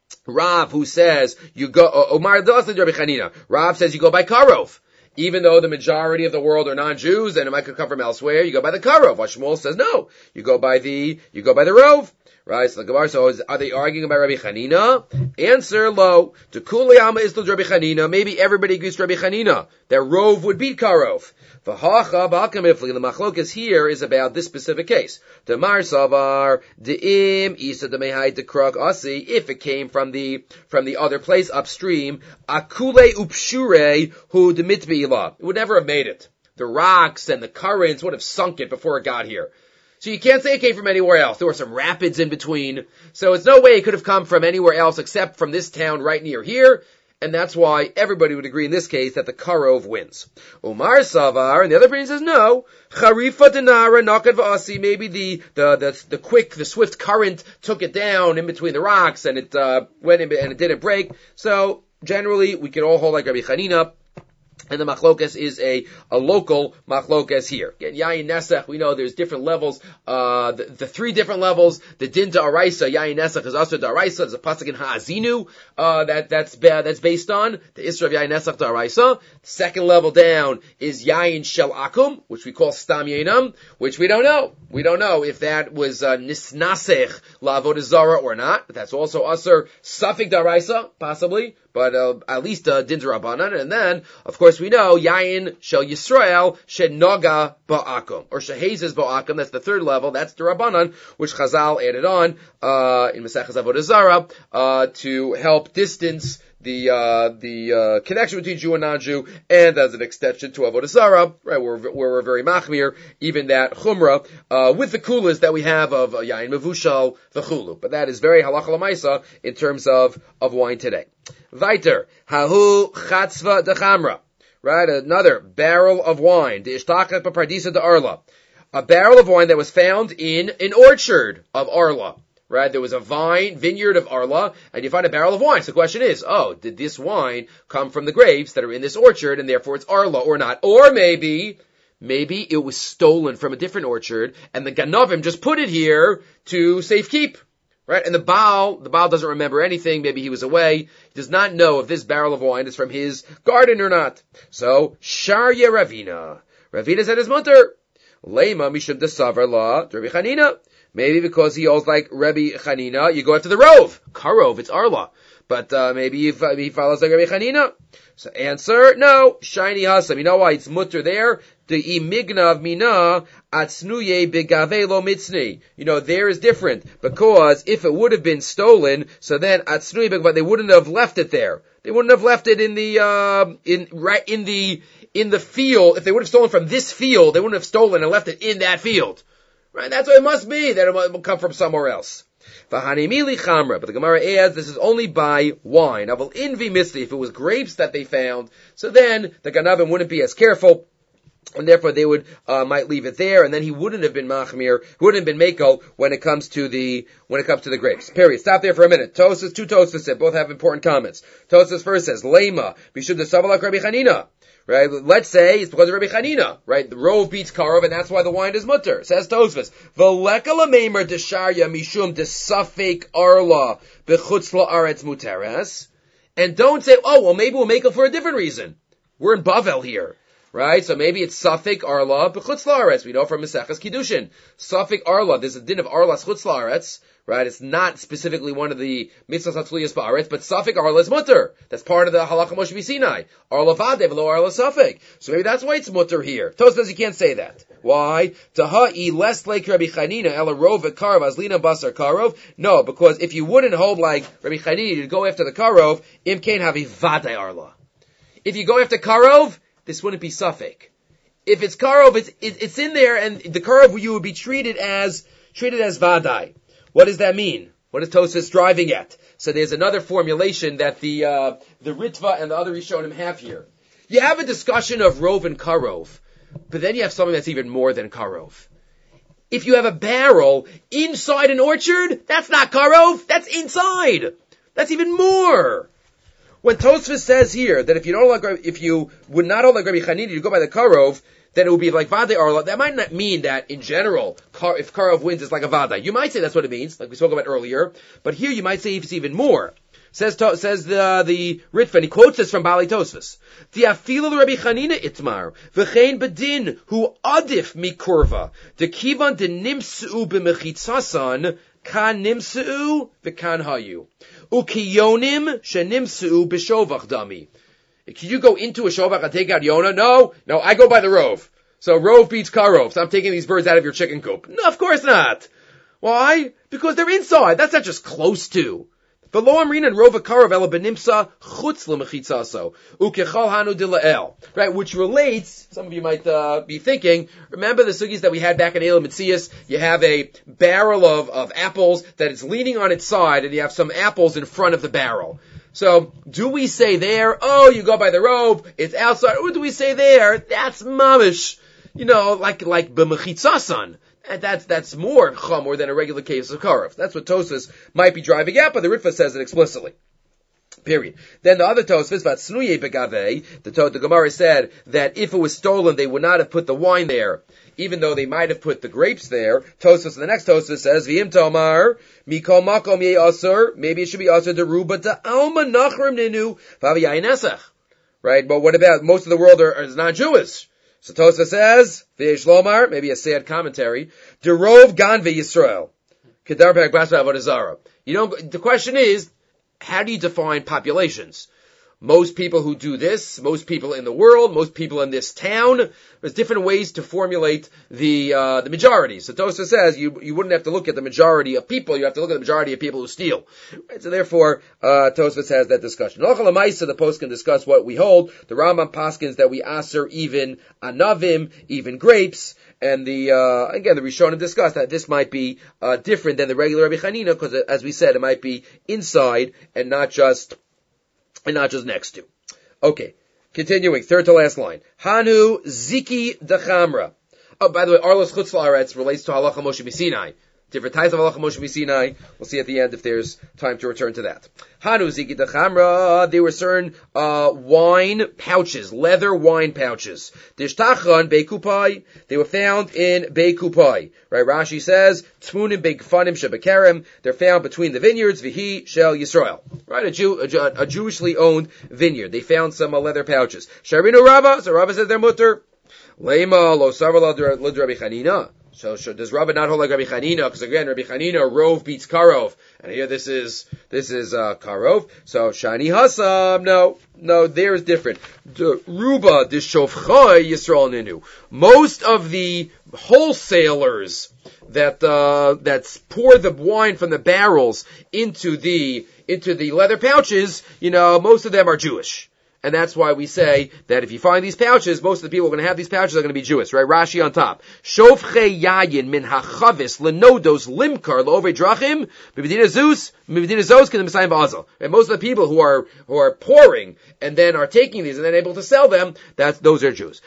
Rav, who says you go, Omar Daslay Rabbi Chanina. Rav says you go by Karov. Even though the majority of the world are non-Jews and it might come from elsewhere, you go by the Karov. Shmuel says no. You go by the, you go by the Rov. Right, so the Gemara says, are they arguing about Rabbi Chanina? Answer, lo. To Kuliyama is to Rabbi Chanina. Maybe everybody agrees to Rabbi Chanina. That Rov would beat Karov. V'hacha b'akamifli. The machlokas here is about this specific case. The Mar Savar, De'im, Isa Demehai Dekrag Asi, if it came from the, from the other place upstream, Akule Upshure, who Demitbi'ila. It would never have made it. The rocks and the currents would have sunk it before it got here. So you can't say it came from anywhere else. There were some rapids in between. So it's no way it could have come from anywhere else except from this town right near here. And that's why everybody would agree in this case that the Karov wins. Umar Savar, and the other opinion says no. Charifa denara nakad v'asi. Maybe the, the, the, the quick, the swift current took it down in between the rocks and it, uh, went in and it didn't break. So generally we can all hold like Rabbi Chanina. And the machlokas is a, a local machlokas here. Again, Yain Nesach, we know there's different levels, uh, the, the three different levels. The din to Araisa, Yain Nesach is also to Araisa. There's a pasuk in Ha'azinu, uh, that, that's, that's based on the Isra of Yain Nesach to Araisa. The second level down is Yain Shel Akum, which we call Stam Yainam, which we don't know. We don't know if that was, uh, Nisnasech La'avodah Zara or not. That's also Asr Safik Daraisa, possibly. But, uh, at least, uh, din to Rabbanan. And then, of course, we know Yain Shel Yisrael Shenoga Ba'akum, or Shehezes Ba'akum. That's the third level. That's the Rabbanan, which Chazal added on uh in Maseches Avodah Zarah uh to help distance the uh the uh connection between Jew and non-Jew, and as an extension to Avodah Zarah, right? Where where we're very machmir, even that chumrah uh with the kulas that we have of uh, Yain Mevushal v'chulu. But that is very halacha l'maisa in terms of of wine today. Weiter, hahu chatzva dechamra. Right, another barrel of wine. De ishtachet b'pardisa de Arla. A barrel of wine that was found in an orchard of Arla. Right, there was a vine, vineyard of Arla, and you find a barrel of wine. So the question is, oh, did this wine come from the grapes that are in this orchard, and therefore it's Arla or not? Or maybe, maybe it was stolen from a different orchard, and the Ganavim just put it here to safekeep. Right, and the Baal, the Baal doesn't remember anything, maybe he was away, he does not know if this barrel of wine is from his garden or not. So, Sharya Ravina. Ravina said his mutter. Lema Mishum Desavar La, Rabbi Chanina. Maybe because he holds like Rabbi Chanina, you go after the Rov. Karov, it's Arla. but uh, maybe he, he follows like Rabbi Chanina. So answer, no. Shiny hasam. You know why it's mutter there? The imignav mina atznuye begavelo mitzni. You know, there is different, because if it would have been stolen, so then atznuye begavelo, they wouldn't have left it there. They wouldn't have left it in the, uh, in, right, in the, in the field. If they would have stolen from this field, they wouldn't have stolen and left it in that field. Right? That's what it must be, that it will come from somewhere else. V'hanimili chamra, but the Gemara adds this is only by wine. Aval invi misli, if it was grapes that they found, so then the ganavim wouldn't be as careful, and therefore they would uh, might leave it there, and then he wouldn't have been machmir, he wouldn't have been mako when it comes to the when it comes to the grapes. Period. Stop there for a minute. Tosas, two Tosas said, both have important comments. Tosas first says, Lema, bishud the savalak Rabbi Chanina. Right? Let's say it's because of Rabbi Chanina, right? The rove beats karov, and that's why the wine is mutter. Says Tosfos, V'lekala meimer desharya mishum desafek arla bechutz la'aretz muteres. And don't say, oh, well, maybe we'll make it for a different reason. We're in Bavel here. Right? So maybe it's Safek Arla b'chutz la'aretz. We know from Maseches Kiddushin. Safek Arla, there's a din of Arla chutz la'aretz. Right? It's not specifically one of the mitzvahs hatzliyas ba'aretz, but Safek Arla is mutter. That's part of the halacha Moshe B'Sinai. Arla v'adev lo Arla Safek. So maybe that's why it's mutter here. Tos says you can't say that. Why? Taha'i less like Rabbi Chanina ela rov v'karov azlina basar karov. No, because if you wouldn't hold like Rabbi Chanina to go after the karov, im kain havi vadei Arla. If you go after karov, this wouldn't be Suffolk. If it's Karov, it's, it, it's in there, and the Karov you would be treated as, treated as Vadai. What does that mean? What is Tosfos driving at? So there's another formulation that the, uh, the Ritva and the other Rishonim have here. You have a discussion of Rov and Karov, but then you have something that's even more than Karov. If you have a barrel inside an orchard, that's not Karov, that's inside. That's even more. When Tosfos says here that if you don't like, if you would not hold like Rabbi Chanina, you go by the Karov, then it would be like Vadei Arla. That might not mean that in general, if Karov wins, it's like a Vadei. You might say that's what it means, like we spoke about earlier. But here you might say it's even more. Says says the the Ritva, and he quotes this from Bali Tosfos. Tiafilu Rabbi Chanina itmar v'chein bedin hu adif mikurva dekivan denimsu b'mechitzasan kan nimsu v'kan hayu. Ukiyonim shenimsu b'shovach dami. Can you go into a shovach and take out Yonah? No, no, I go by the rove. So rove beats karov. So I'm taking these birds out of your chicken coop. No, of course not. Why? Because they're inside. That's not just close to. V'lo amrin and rova karov ela benimsa chutz l'mechitzaso ukechol hanu dila'el. Right, which relates. Some of you might uh, be thinking. Remember the sugis that we had back in Elam Mitzias? You have a barrel of of apples that is leaning on its side, and you have some apples in front of the barrel. So, do we say there, oh, you go by the robe, it's outside, or do we say there, that's mamish, you know, like, like b'mechitzasan. And that's, that's more chamor than a regular case of karov. That's what Tosfos might be driving at, but the Ritva says it explicitly. Period. Then the other Tosfos, vatsnuye begavei, the, the Gemara said that if it was stolen, they would not have put the wine there, even though they might have put the grapes there. Tosfos, the next Tosfos says, v'im tomar, mikol makom ye asur, maybe it should be asur deru, but the alma nachrim ninu, vavi nesach. Right? But what about, most of the world are, is non-Jewish. So Tosfos says, v'yesh lomar, maybe a sad commentary, derov gan v'Yisrael. Kedar perak basra avodazara. You know, the question is, how do you define populations? Most people who do this, most people in the world, most people in this town, there's different ways to formulate the uh, the majority. So Tosfos says you you wouldn't have to look at the majority of people, you have to look at the majority of people who steal. Right? So therefore, uh, Tosfos has that discussion. L'chol ha'maisa, the post can discuss what we hold. The Rambam paskins that we aser even anavim, even grapes. And the, uh, again, the Rishonim discussed that this might be, uh, different than the regular Rabbi Chanina, because as we said, it might be inside and not just, and not just next to. Okay. Continuing. Third to last line. Hanu Ziki Dechamra. Oh, by the way, Arlos Chutz La'aretz relates to Halacha Moshe B'Sinai. Different types of Halacha Moshe B'Sinai. We'll see at the end if there's time to return to that. Hanu Ziki Dechamra. There were certain, uh, wine pouches, leather wine pouches. Dishtachan Beikupai. They were found in Beikupai. Right? Rashi says, Tmunim Beikfanim Shebekerem. They're found between the vineyards, Vihi Shel Yisrael. Right? A Jew, a, a Jewishly owned vineyard. They found some uh, leather pouches. Sharinu Rava. So Rava says they're mutter. Lema lo savar lo Rabbi Chanina. So, so does Rabbi not hold like Rabbi Chanina? Because again, Rabbi Chanina, Rov beats Karov. And here this is, this is, uh, Karov. So, Shani Hasam, no, no, there is different. Ruba, the Shofchai Yisrael Ninu. Most of the wholesalers that, uh, that pour the wine from the barrels into the, into the leather pouches, you know, most of them are Jewish. And that's why we say that if you find these pouches, most of the people who are going to have these pouches are going to be Jewish, right? Rashi on top. Shofchei yayin min hachavis lenodos limkar lo'ovei drachim mivdina zuz mivdina zos can the Messiah ba'azal. And most of the people who are who are pouring and then are taking these and then able to sell them, that's those are Jews.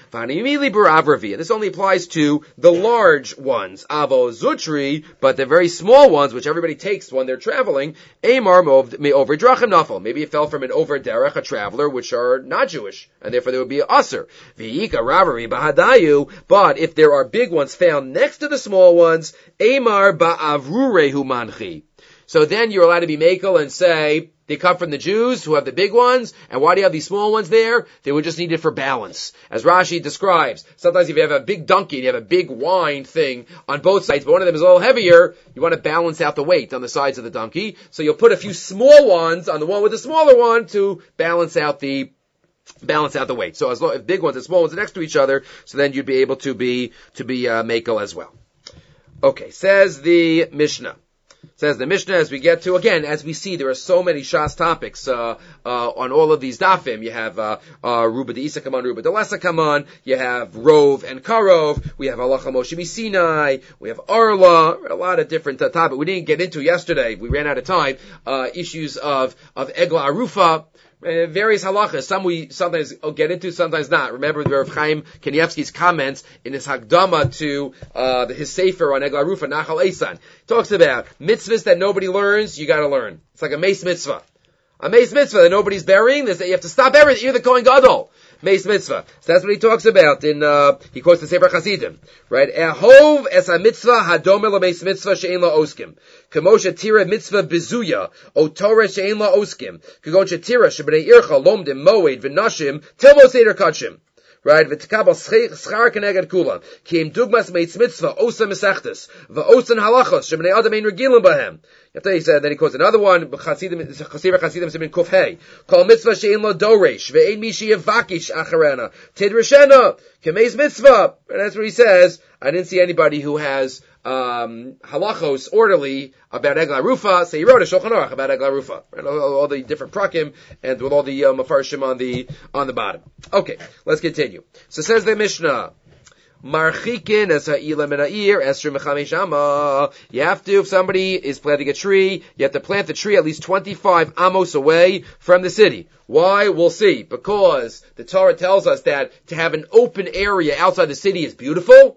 This only applies to the large ones, avo zutri, but the very small ones, which everybody takes when they're traveling. Amar me over drachim nafal. Maybe it fell from an over derech, a traveler, which are are not Jewish, and therefore there would be an usher. V'yika ravari bahadayu, but if there are big ones found next to the small ones, Amar ba'avrurehu manchi. So then you're allowed to be makel and say, they come from the Jews who have the big ones, and why do you have these small ones there? They were just needed for balance. As Rashi describes, sometimes if you have a big donkey, you have a big wine thing on both sides, but one of them is a little heavier, you want to balance out the weight on the sides of the donkey, so you'll put a few small ones on the one with the smaller one to balance out the balance out the weight. So as long if big ones and small ones are next to each other, so then you'd be able to be to be uh, makel as well. Okay, says the Mishnah. Says the Mishnah, as we get to, again, as we see, there are so many Shas topics, uh, uh, on all of these dafim. You have, uh, uh, Ruba de Isa come on, Ruba de Lessa come on. You have Rov and Karov. We have Halacha Moshe Misinai. We have Arla. A lot of different uh, topics. We didn't get into yesterday. We ran out of time. Uh, issues of, of Egla Arufa. Uh, various halachas, some we sometimes get into, sometimes not. Remember the Rav Chaim Kanievsky's comments in his Hagdama to uh, his Sefer on Egla Rufa, Nachal Eisan. Talks about mitzvahs that nobody learns, you gotta learn. It's like a mace mitzvah. A mace mitzvah that nobody's burying, they say you have to stop everything, you're the Kohen Gadol. Mace mitzvah. So that's what he talks about in, uh, he quotes the Sefer Chasidim. Right? Ehov es ha-mitzvah hadome la-mace mitzvah she'en la oskim. Kamo shetira mitzvah bezuya, o Torah she'en la oskim. Kagon shetira shebnei ircha lomdim moed v'nashim tilmo seder kachim. Right? V'tikabal schar keneged kulam. Ki im dugmas meitz mitzvah osa mesechtes. V'osan halachos shebnei adam ein regilim bahem. He said, then he quotes another one, Chasidim, Chasidim, Chasidim, Simin Kufhei. Kol mitzvah she'en lo doresh, ve'ein mi she'yevakish acharena. Tidrishena, kemeis mitzvah. And that's what he says. I didn't see anybody who has, um, halachos orderly about Egla Rufa. So he wrote a Shulchan Aruch about Egla Rufa. Right? All, all the different prakim, and with all the, uh, mafarshim on the, on the bottom. Okay, let's continue. So says the Mishnah. Marchikin as ha'ila min ha'ir esrim mechamesh amma. You have to, if somebody is planting a tree, you have to plant the tree at least twenty-five amos away from the city. Why? We'll see. Because the Torah tells us that to have an open area outside the city is beautiful,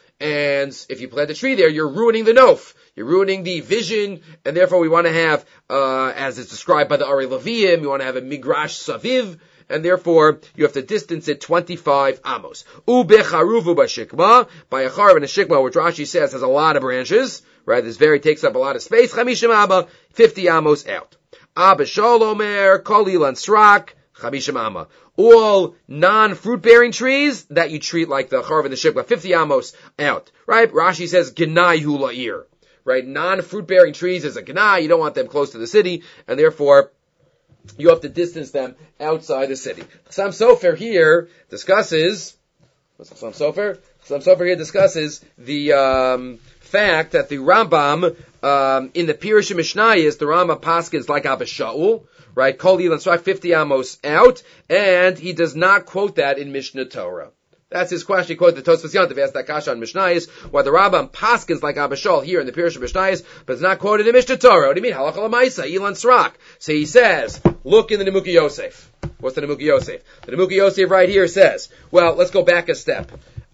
and if you plant a tree there, you're ruining the nof. You're ruining the vision, and therefore we want to have, uh, as it's described by the Ari Leviim, you want to have a migrash saviv, and therefore you have to distance it twenty-five amos. Ubecharuvu b'shikma, by a charuv and a shikma, which Rashi says has a lot of branches, right? This very takes up a lot of space. Chamishim abba, fifty amos out. Abba shalomer, kolil and srak, chamishim amma. All non-fruit bearing trees that you treat like the charuv and the shikma, fifty amos out, right? Rashi says genai hu la'ir, right? Non-fruit bearing trees is a genai, you don't want them close to the city, and therefore you have to distance them outside the city. Chassam Sofer here discusses, what's Chassam Sofer? Chassam Sofer here discusses the um, fact that the Rambam, um, in the Pirush Mishnayos, the Rambam paskins like Abba Shaul, right? Kol Yilan Srak, fifty amos out, and he does not quote that in Mishnah Torah. That's his question. He quotes the Tosfos Yontif, asked that kasha on Mishnayos, why the Rambam paskins like Abba Shaul here in the Pirush Mishnayos, but it's not quoted in Mishnah Torah. What do you mean? Halacha l'maisa, Ilan Srak. So he says, look in the Nemuki Yosef. What's the Nemuki Yosef? The Nemuki Yosef right here says, well, let's go back a step.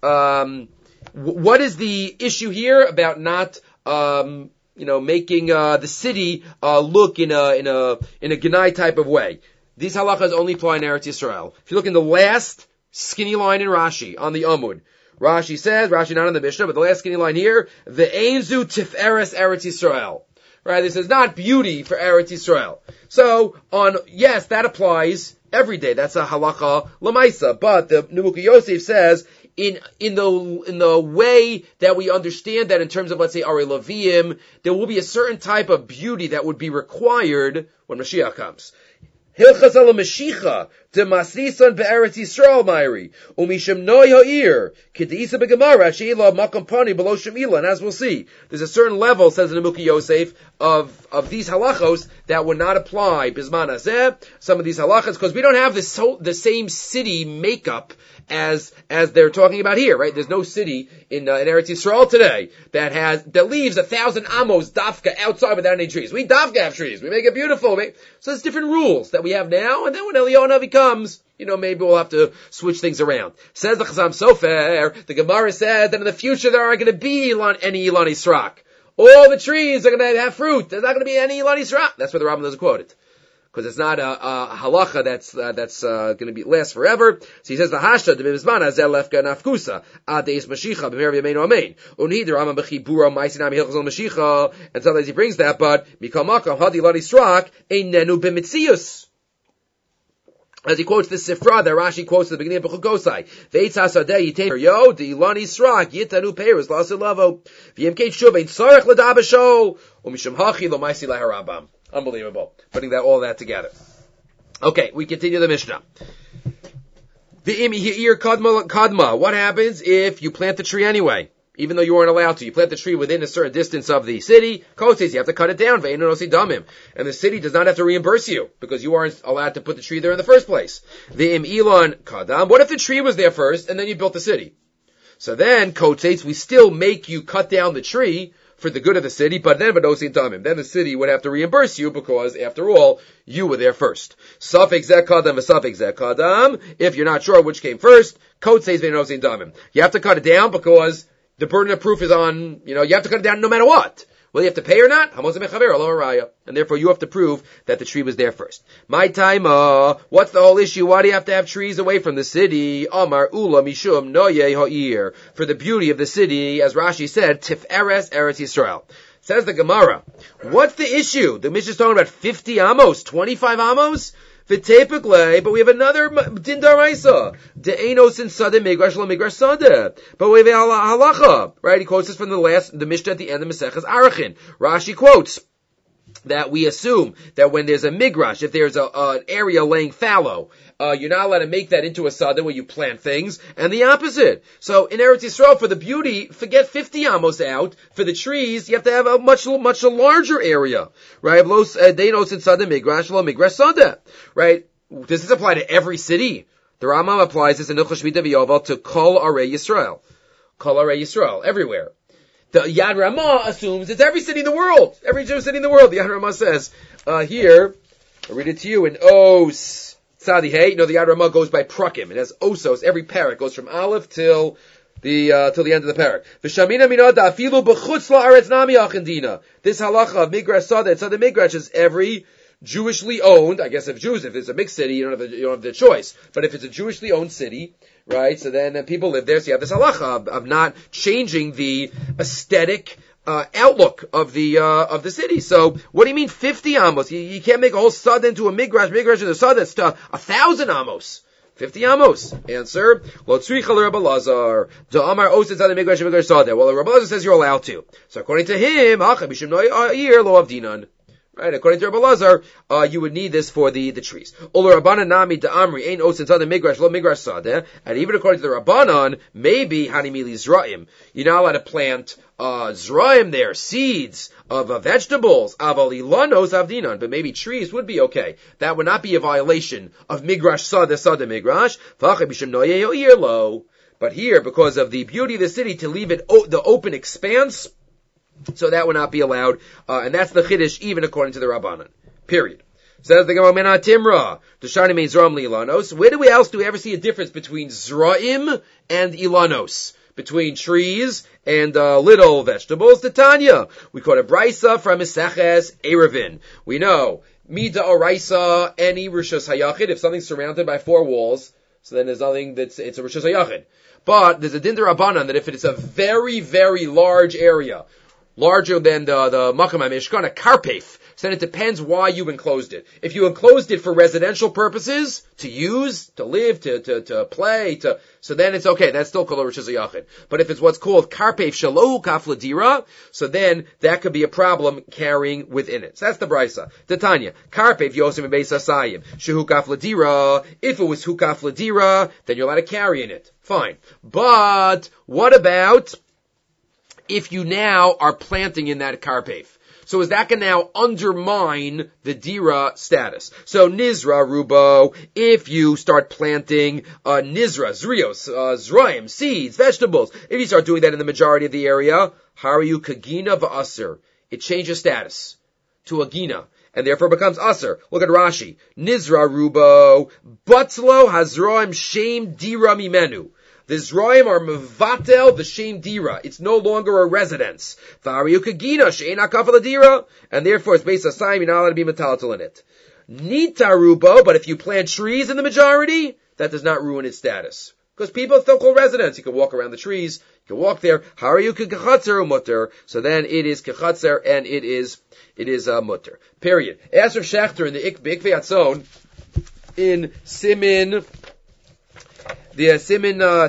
Um, w- what is the issue here about not, um, you know, making, uh, the city, uh, look in a, in a, in a Genai type of way? These halachas only apply in Eretz Yisrael. If you look in the last skinny line in Rashi, on the Amud, Rashi says, Rashi not on the Mishnah, but the last skinny line here, the Einzu Tiferes Eretz Yisrael. Right, this is not beauty for Eretz Yisrael. So, on, yes, that applies every day. That's a halacha lamaisa. But the Nemuki Yosef says, in in the in the way that we understand that in terms of, let's say, Arei Leviim, there will be a certain type of beauty that would be required when Mashiach comes. Hilchas ala Mashiach de Masrisan be'Eretz Yisrael Mayri u'misham noi ha'ir k'deisa be'Gemara she'ila makam pani below shemila. And as we'll see, there's a certain level, says the Nemuki Yosef, of of these halachos that would not apply bisman hazeh. Some of these halachos, because we don't have the so, the same city makeup as as they're talking about here, right? There's no city in uh, in Eretz Yisrael today that has that leaves a thousand amos dafka outside without any trees. We dafka have trees. We make it beautiful. Right? So there's different rules that we have now, and then when Eliyahu Navi comes, you know, maybe we'll have to switch things around. Says the Chazam Sofer, the Gemara says that in the future there aren't going to be Ilan, any Ilan Yisrak. All the trees are going to have fruit. There's not going to be any Ilan Yisrak. That's where the Rambam doesn't quote it. Because it's not a, a halacha that's uh, that's uh, going to be last forever. So he says the hashta de b'mizman azel lefka nafkusa adeis mashicha b'mer v'yameinu amein unhi the Rambam b'chibura ma'asinam hilchos mashicha, and sometimes he brings that, but mikal makam hadi ladi strak einenu b'mitzius. As he quotes the Sifra that Rashi quotes at the beginning of Bechukosai, Veitz hasadeh yitain yo the ilani strak yitanu peiros lasilavo v'yemkeit shuvein tzarech ladabashol umisham hachi lo ma'isi laharabam. Unbelievable. Putting that all that together. Okay, we continue the Mishnah. The imir kadma kadma. What happens if you plant the tree anyway, even though you weren't allowed to? You plant the tree within a certain distance of the city. Code says you have to cut it down. And the city does not have to reimburse you because you aren't allowed to put the tree there in the first place. The im elon kadam. What if the tree was there first and then you built the city? So then, code says we still make you cut down the tree for the good of the city, but then then the city would have to reimburse you because, after all, you were there first. Safek zeh kadam v'safek zeh kadam. If you're not sure which came first, code says you have to cut it down because the burden of proof is on, you know, you have to cut it down no matter what. Will you have to pay or not? And therefore you have to prove that the tree was there first. My time, uh, what's the whole issue? Why do you have to have trees away from the city? Amar ula mishum noye ha'ir. For the beauty of the city, as Rashi said, tif'eres Eretz Yisrael. Says the Gemara, what's the issue? The Mishnah is talking about fifty amos, twenty-five amos? V'tepikle, but we have another din daraisa. De'enos in sadeh migrash lo migrash sadeh. But we have a halacha, right? He quotes this from the last, the Mishnah at the end of Maseches Arachin. Rashi quotes that we assume that when there's a migrash, if there's a, uh, an area laying fallow, uh, you're not allowed to make that into a sadeh where you plant things, and the opposite. So in Eretz Yisrael, for the beauty, forget fifty amos out. For the trees, you have to have a much, much larger area, right? Los denos in sadeh migrash lo migrash sadeh, right? Does this apply to every city? The Rambam applies this in Hilchos Shmita v'Yovel to Kol Arei Yisrael, Kol Arei Yisrael, everywhere. The Yad Ramah assumes it's every city in the world. Every Jewish city in the world. The Yad Ramah says, uh, here, I'll read it to you in Os Tzadi Hey. No, the Yad Ramah goes by Prakim. It has Osos. Every parak goes from Aleph till the, uh, till the end of the parak. V'shamina minada afilu b'chutz la'aretz nami achendina. This halacha of Migrash Sadeh, Sadeh Migrash is every Jewishly owned, I guess if Jews, if it's a mixed city, you don't have the, you don't have the choice. But if it's a Jewishly owned city, right, so then uh, people live there, so you have this halacha of, of not changing the aesthetic, uh, outlook of the, uh, of the city. So, what do you mean fifty amos? You, you can't make a whole sad into a migrash, migrash into a sad, that's to a thousand amos. Fifty amos. Answer, Lo tzricha l'Rabbi Lazar. Da'amar osid zadeh migrash migrash sadeh. Well, the Rabbi Lazar says you're allowed to. So according to him, Acha b'shem no'ir lo avdinan. Right, according to Rabbi Lazar, uh, you would need this for the, the trees. Ola Rabbanan nami da'amri ein osin sadeh migrash lo migrash sadeh. And even according to the Rabbanan, maybe hanimili zra'im. You're not allowed to plant, uh, zra'im there, seeds of uh, vegetables. Aval ilanos avdinan. But maybe trees would be okay. That would not be a violation of migrash sadeh sadeh migrash. V'achai b'shem noyeh yo'ir lo. But here, because of the beauty of the city, to leave it o- the open expanse, so that would not be allowed, uh, and that's the chiddush even according to the Rabbanan. Period. Says the Gemara, Mena Timra, Deshani means Zraim Ilanos. Where do we else do we ever see a difference between Zraim and Ilanos? Between trees and uh, little vegetables? The Tanya. We quote a Brisa from Maseches Eruvin. We know, Mida Oraisa, any Rishos Hayachid, if something's surrounded by four walls, so then there's nothing that's, it's a Rishos Hayachid. But there's a Din D'Rabbanan that if it is a very, very large area, larger than the, the Makam HaMishkan, a karpef, So then it depends why you enclosed it. If you enclosed it for residential purposes, to use, to live, to, to, to play, to, so then it's okay. That's still called a Rishus HaYachid. But if it's what's called Karpef Shalohu Kaf L'Dira, so then that could be a problem carrying within it. So that's the Brisa. Titania. Karpef Yosem Beis Asayim. Shehu Kaf L'Dira. If it was Hukaf L'Dira, then you're allowed to carry in it. Fine. But what about if you now are planting in that Karpef? So is that going to now undermine the Dira status? So Nizra, Rubo, if you start planting uh, Nizra, Zrios, uh, Zraim, seeds, vegetables, if you start doing that in the majority of the area, Harayu Kagina V'Aser, it changes status to Agina, and therefore becomes Aser. Look at Rashi. Nizra, Rubo, Batzlo, Hazroim, Shem, Dira, Mimenu. The Zroim are mevatel the shem dira. It's no longer a residence. And therefore it's based on sign, you're not allowed to be metalatal in it. Nitarubo, but if you plant trees in the majority, that does not ruin its status. Because people still call residents. You can walk around the trees, you can walk there. So then it is kechatzer and it is, it is uh, mutter. Period. As of Schechter in the Ikvei Atzon, in Simin, the uh, Simin uh,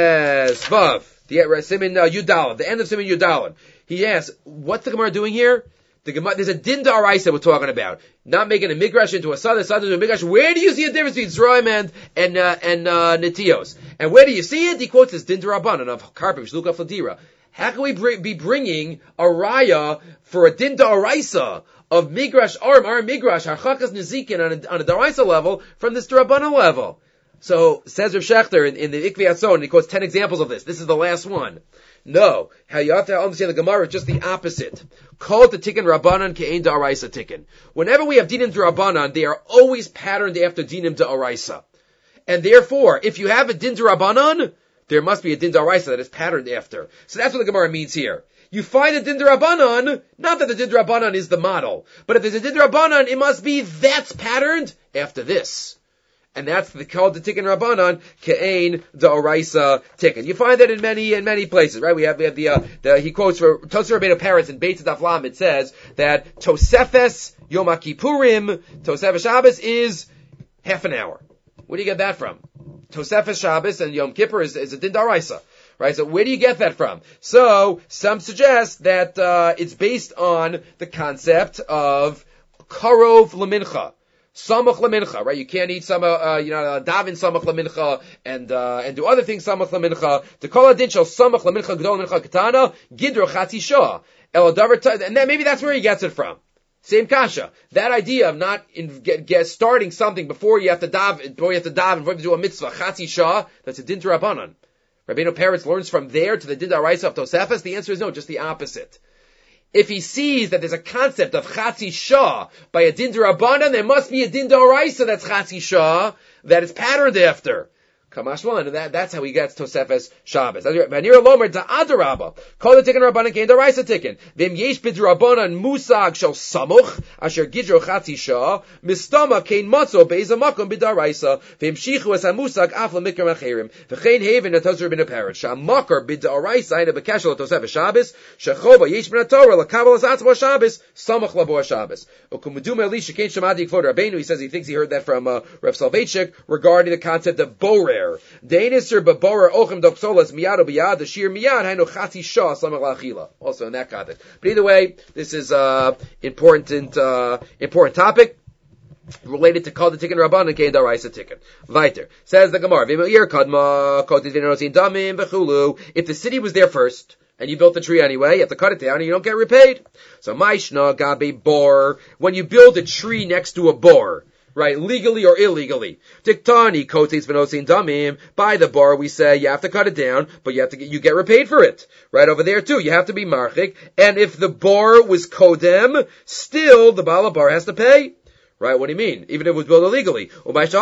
Tezvav, the uh, Simin uh, Yudalin, the end of Simin Yudalin. He asks, what's the Gemara doing here? The Gemara, there's a din da'araisa we're talking about. Not making a midrash into a sada, sada into a midrash. Where do you see a difference between Zraim and, and, uh, and, uh, Netios? And where do you see it? He quotes this din da'rabanan of Karpim, Shluka Fladira. How can we br- be bringing a raya for a din da'araisa of midrash, arm, arm midrash, harchakas nezikin on a, on a da'araisa level from this da'rabanan level? So, says Rav Schechter in, in the Ikvei Atzon, and he quotes ten examples of this. This is the last one. No. How you have to understand the Gemara is just the opposite. Called the Tikkun Rabbanan Ke'ein Da'araisa Tikkun. Whenever we have Dinim D'Rabbanan, they are always patterned after Dinim D'Araisa. And therefore, if you have a Din D'Rabbanan, there must be a Din D'Araisa that is patterned after. So that's what the Gemara means here. You find a Din D'Rabbanan, not that the Din D'Rabbanan is the model, but if there's a Din D'Rabbanan, it must be that's patterned after this. And that's the, called the Tikkun Rabbanan, Ke'ein D'Oraisa Tikkun. You find that in many, in many places, right? We have, we have the, uh, the, he quotes for Tosar Rabbeinu Peretz in Beit Daf Lam, it says that Tosefes Yom HaKippurim, Tosefes Shabbos is half an hour. Where do you get that from? Tosefes Shabbos and Yom Kippur is, is a Din D'Oraisa. Right? So where do you get that from? So, some suggest that, uh, it's based on the concept of Karov L'Mincha. Samach L'Mincha, right? You can't eat some, uh, you know, uh, daven Samach L'Mincha and, uh, and do other things Samach L'Mincha. To call a din shel Samach L'Mincha Gdol L'Mincha Katana, Gidro Chatzi Shah. El Adavar, and then maybe that's where he gets it from. Same kasha. That idea of not in, get, get starting something before you have to daven, before you have to daven, before you have to do a mitzvah, Chatzi Shah, that's a din D'Rabbanan. Rabbeinu Peretz learns from there to the din D'Oraisa of Tosefes. The answer is no, just the opposite. If he sees that there's a concept of Chatzi Shah by a Din D'Rabbanan, there must be a Din D'Oraisa that's Chatzi Shah that is patterned after. Kamashwan, and that, that's how he gets Tosefes Shabbos. Vanir Lomer Da'adarabba. Call the Tikkun Rabbanan Kein D'Oraisa Tikkun. Vim Yesh B'Drabbanan Musag Shel Samuch Asher Gidro Chatzi Shah Mistama Kein Matzo Be'ez Makom B'D'Oraisa Vim Shichu Es HaMusag Afla Mikra Mechirim V'chein Haven Atosur B'Na Peretz Shamakar B'D'Oraisa Aina B'Keshel Tosefes Shabbos Shechova Yesh B'Na Torah L'Kabel Atzmo Shabbos Samuch Labo Shabbos Ukumudum Elisha Kein Shamadi Kvod Rabbeinu. He says he thinks he heard that from uh, Rav Soloveitchik regarding the concept of Borer. Deinisr Babora Ochem Doksolas Miyado Biyad, the Shir Miyad, Haino Chati Shah Samach Lachila. Also in that context. But either way, this is uh important uh important topic related to Kol the Tikkun Rabbanan Kein D'Oraisa Tikkun. Weiter. Says the Gemara, V'Meir Kadma Kotis V'Nosin Damim V'Chulu. If the city was there first, and you built the tree anyway, you have to cut it down and you don't get repaid. So Maishna Gabe Bor, when you build a tree next to a bor, right, legally or illegally. Tiktani kotes v'nosin damim. By the bar, we say you have to cut it down, but you have to get, you get repaid for it. Right over there too, you have to be marchik. And if the bar was kodem, still the bala bar has to pay. Right, what do you mean? Even if it was built illegally.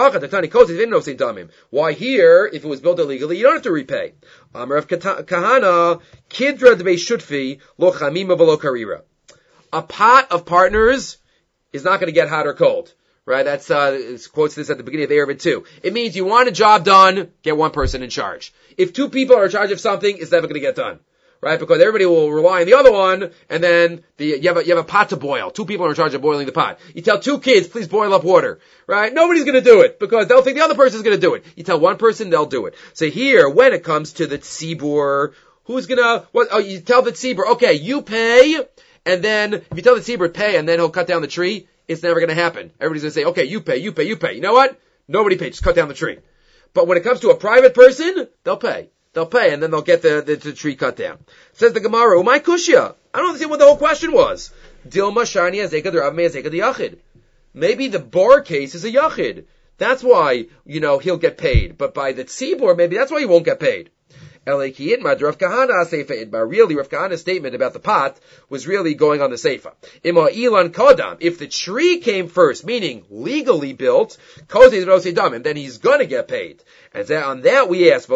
Why here, if it was built illegally, you don't have to repay. Amar of Kahana, Kidra de Shutfi, lo chamima v'lo karira. A pot of partners is not going to get hot or cold. Right, that's, uh, it quotes this at the beginning of the Erevin too. It means you want a job done, get one person in charge. If two people are in charge of something, it's never going to get done. right? Because everybody will rely on the other one, and then the, you have a, you have a pot to boil. Two people are in charge of boiling the pot. You tell two kids, please boil up water, right? Nobody's gonna do it, because they'll think the other person's gonna do it. You tell one person, they'll do it. So here, when it comes to the tzibur, who's gonna, what, oh, you tell the tzibur, okay, you pay, and then, if you tell the tzibur pay, and then he'll cut down the tree, it's never gonna happen. Everybody's gonna say, okay, you pay, you pay, you pay. You know what? Nobody pays, just cut down the tree. But when it comes to a private person, they'll pay. They'll pay, and then they'll get the, the, the tree cut down. Says the Gemara, "Umay kushya." I don't understand what the whole question was. Dilma shani azekad or avmei azekad yachid. Maybe the bar case is a yachid. That's why, you know, he'll get paid. But by the tzibur, maybe that's why he won't get paid. Really, Rav Kahana's statement about the pot was really going on the seifa. If the tree came first, meaning legally built, and then he's gonna get paid. And on that we ask,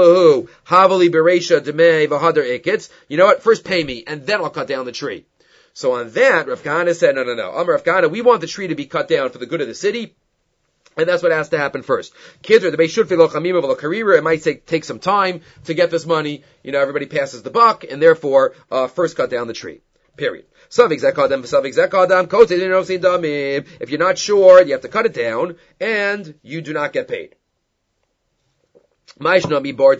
you know what, first pay me, and then I'll cut down the tree. So on that, Rav Kahana said, no, no, no. Amar Rav Kahana, we want the tree to be cut down for the good of the city. And that's what has to happen first. Kidr, the Beis Shutfi lo chamima v'lo karira, it might take, take some time to get this money. You know, everybody passes the buck, and therefore, uh, first cut down the tree. Period. If you're not sure, you have to cut it down, and you do not get paid. Why is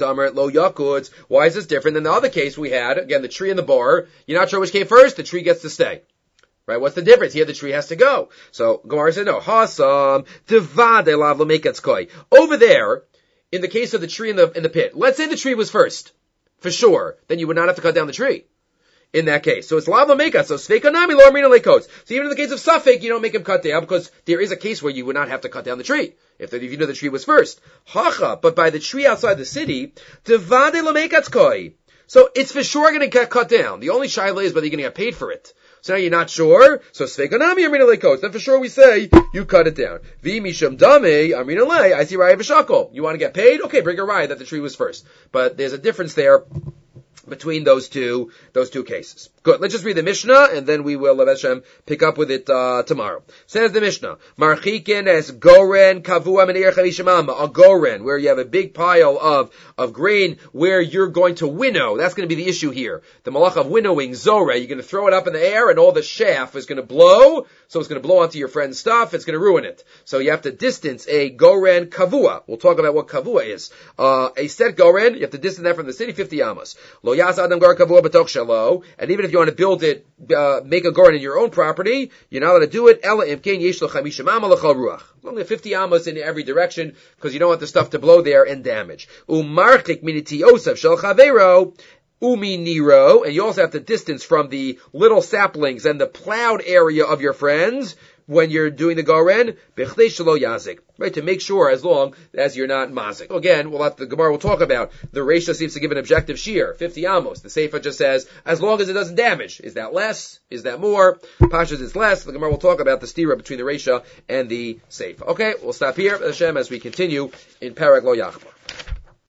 this different than the other case we had? Again, the tree and the bar. You're not sure which came first, the tree gets to stay. Right? What's the difference? Here the tree has to go. So Gemara said no. Hasam devade lav lemekatskoi. Over there, in the case of the tree in the in the pit, let's say the tree was first, for sure. Then you would not have to cut down the tree. In that case, so it's lav lemekat. So sveikanami lo amrina lekos. So even in the case of Suffolk, you don't make him cut down because there is a case where you would not have to cut down the tree if, the, if you know the tree was first. Hacha, but by the tree outside the city, devade lemekatskoi. So it's for sure going to get cut down. The only shaila is whether you're going to get paid for it. So now you're not sure. So sveikanami amrina lekos. Then for sure we say you cut it down. Vi misham dame amrina le. I see raya v'shakol. You want to get paid? Okay, bring a raya that the tree was first. But there's a difference there between those two, those two cases. Good. Let's just read the Mishnah, and then we will, Hashem, pick up with it, uh, tomorrow. Says the Mishnah, Marchikin es goren kavua menir chavishimama, a goren, where you have a big pile of, of grain, where you're going to winnow. That's going to be the issue here. The malach of winnowing, zoreh, you're going to throw it up in the air, and all the chaff is going to blow, so it's going to blow onto your friend's stuff, it's going to ruin it. So you have to distance a goren kavua. We'll talk about what kavua is. Uh, a set goren, you have to distance that from the city, fifty amos. Lo yas adam gar kavua b'toch shalo, and even if you want to build it, uh, make a goren in your own property, you're not allowed to do it. Ela imkein yesh lo chamishim amma l'chal ruach. Only fifty amos in every direction, because you don't want the stuff to blow there and damage. Umarchik miniti yosef shel chavero, umi niro, and you also have to distance from the little saplings and the plowed area of your friends when you're doing the goren, bechdei shelo yazik, right, to make sure as long as you're not mazik. Again, we'll have the Gemara will talk about, the Reisha seems to give an objective shear, fifty amos. The Seifa just says, as long as it doesn't damage. Is that less? Is that more? Pashas is less. The Gemara will talk about the stira between the Reisha and the Seifa. Okay, we'll stop here, Hashem, as we continue in Perek Lo Yachbar.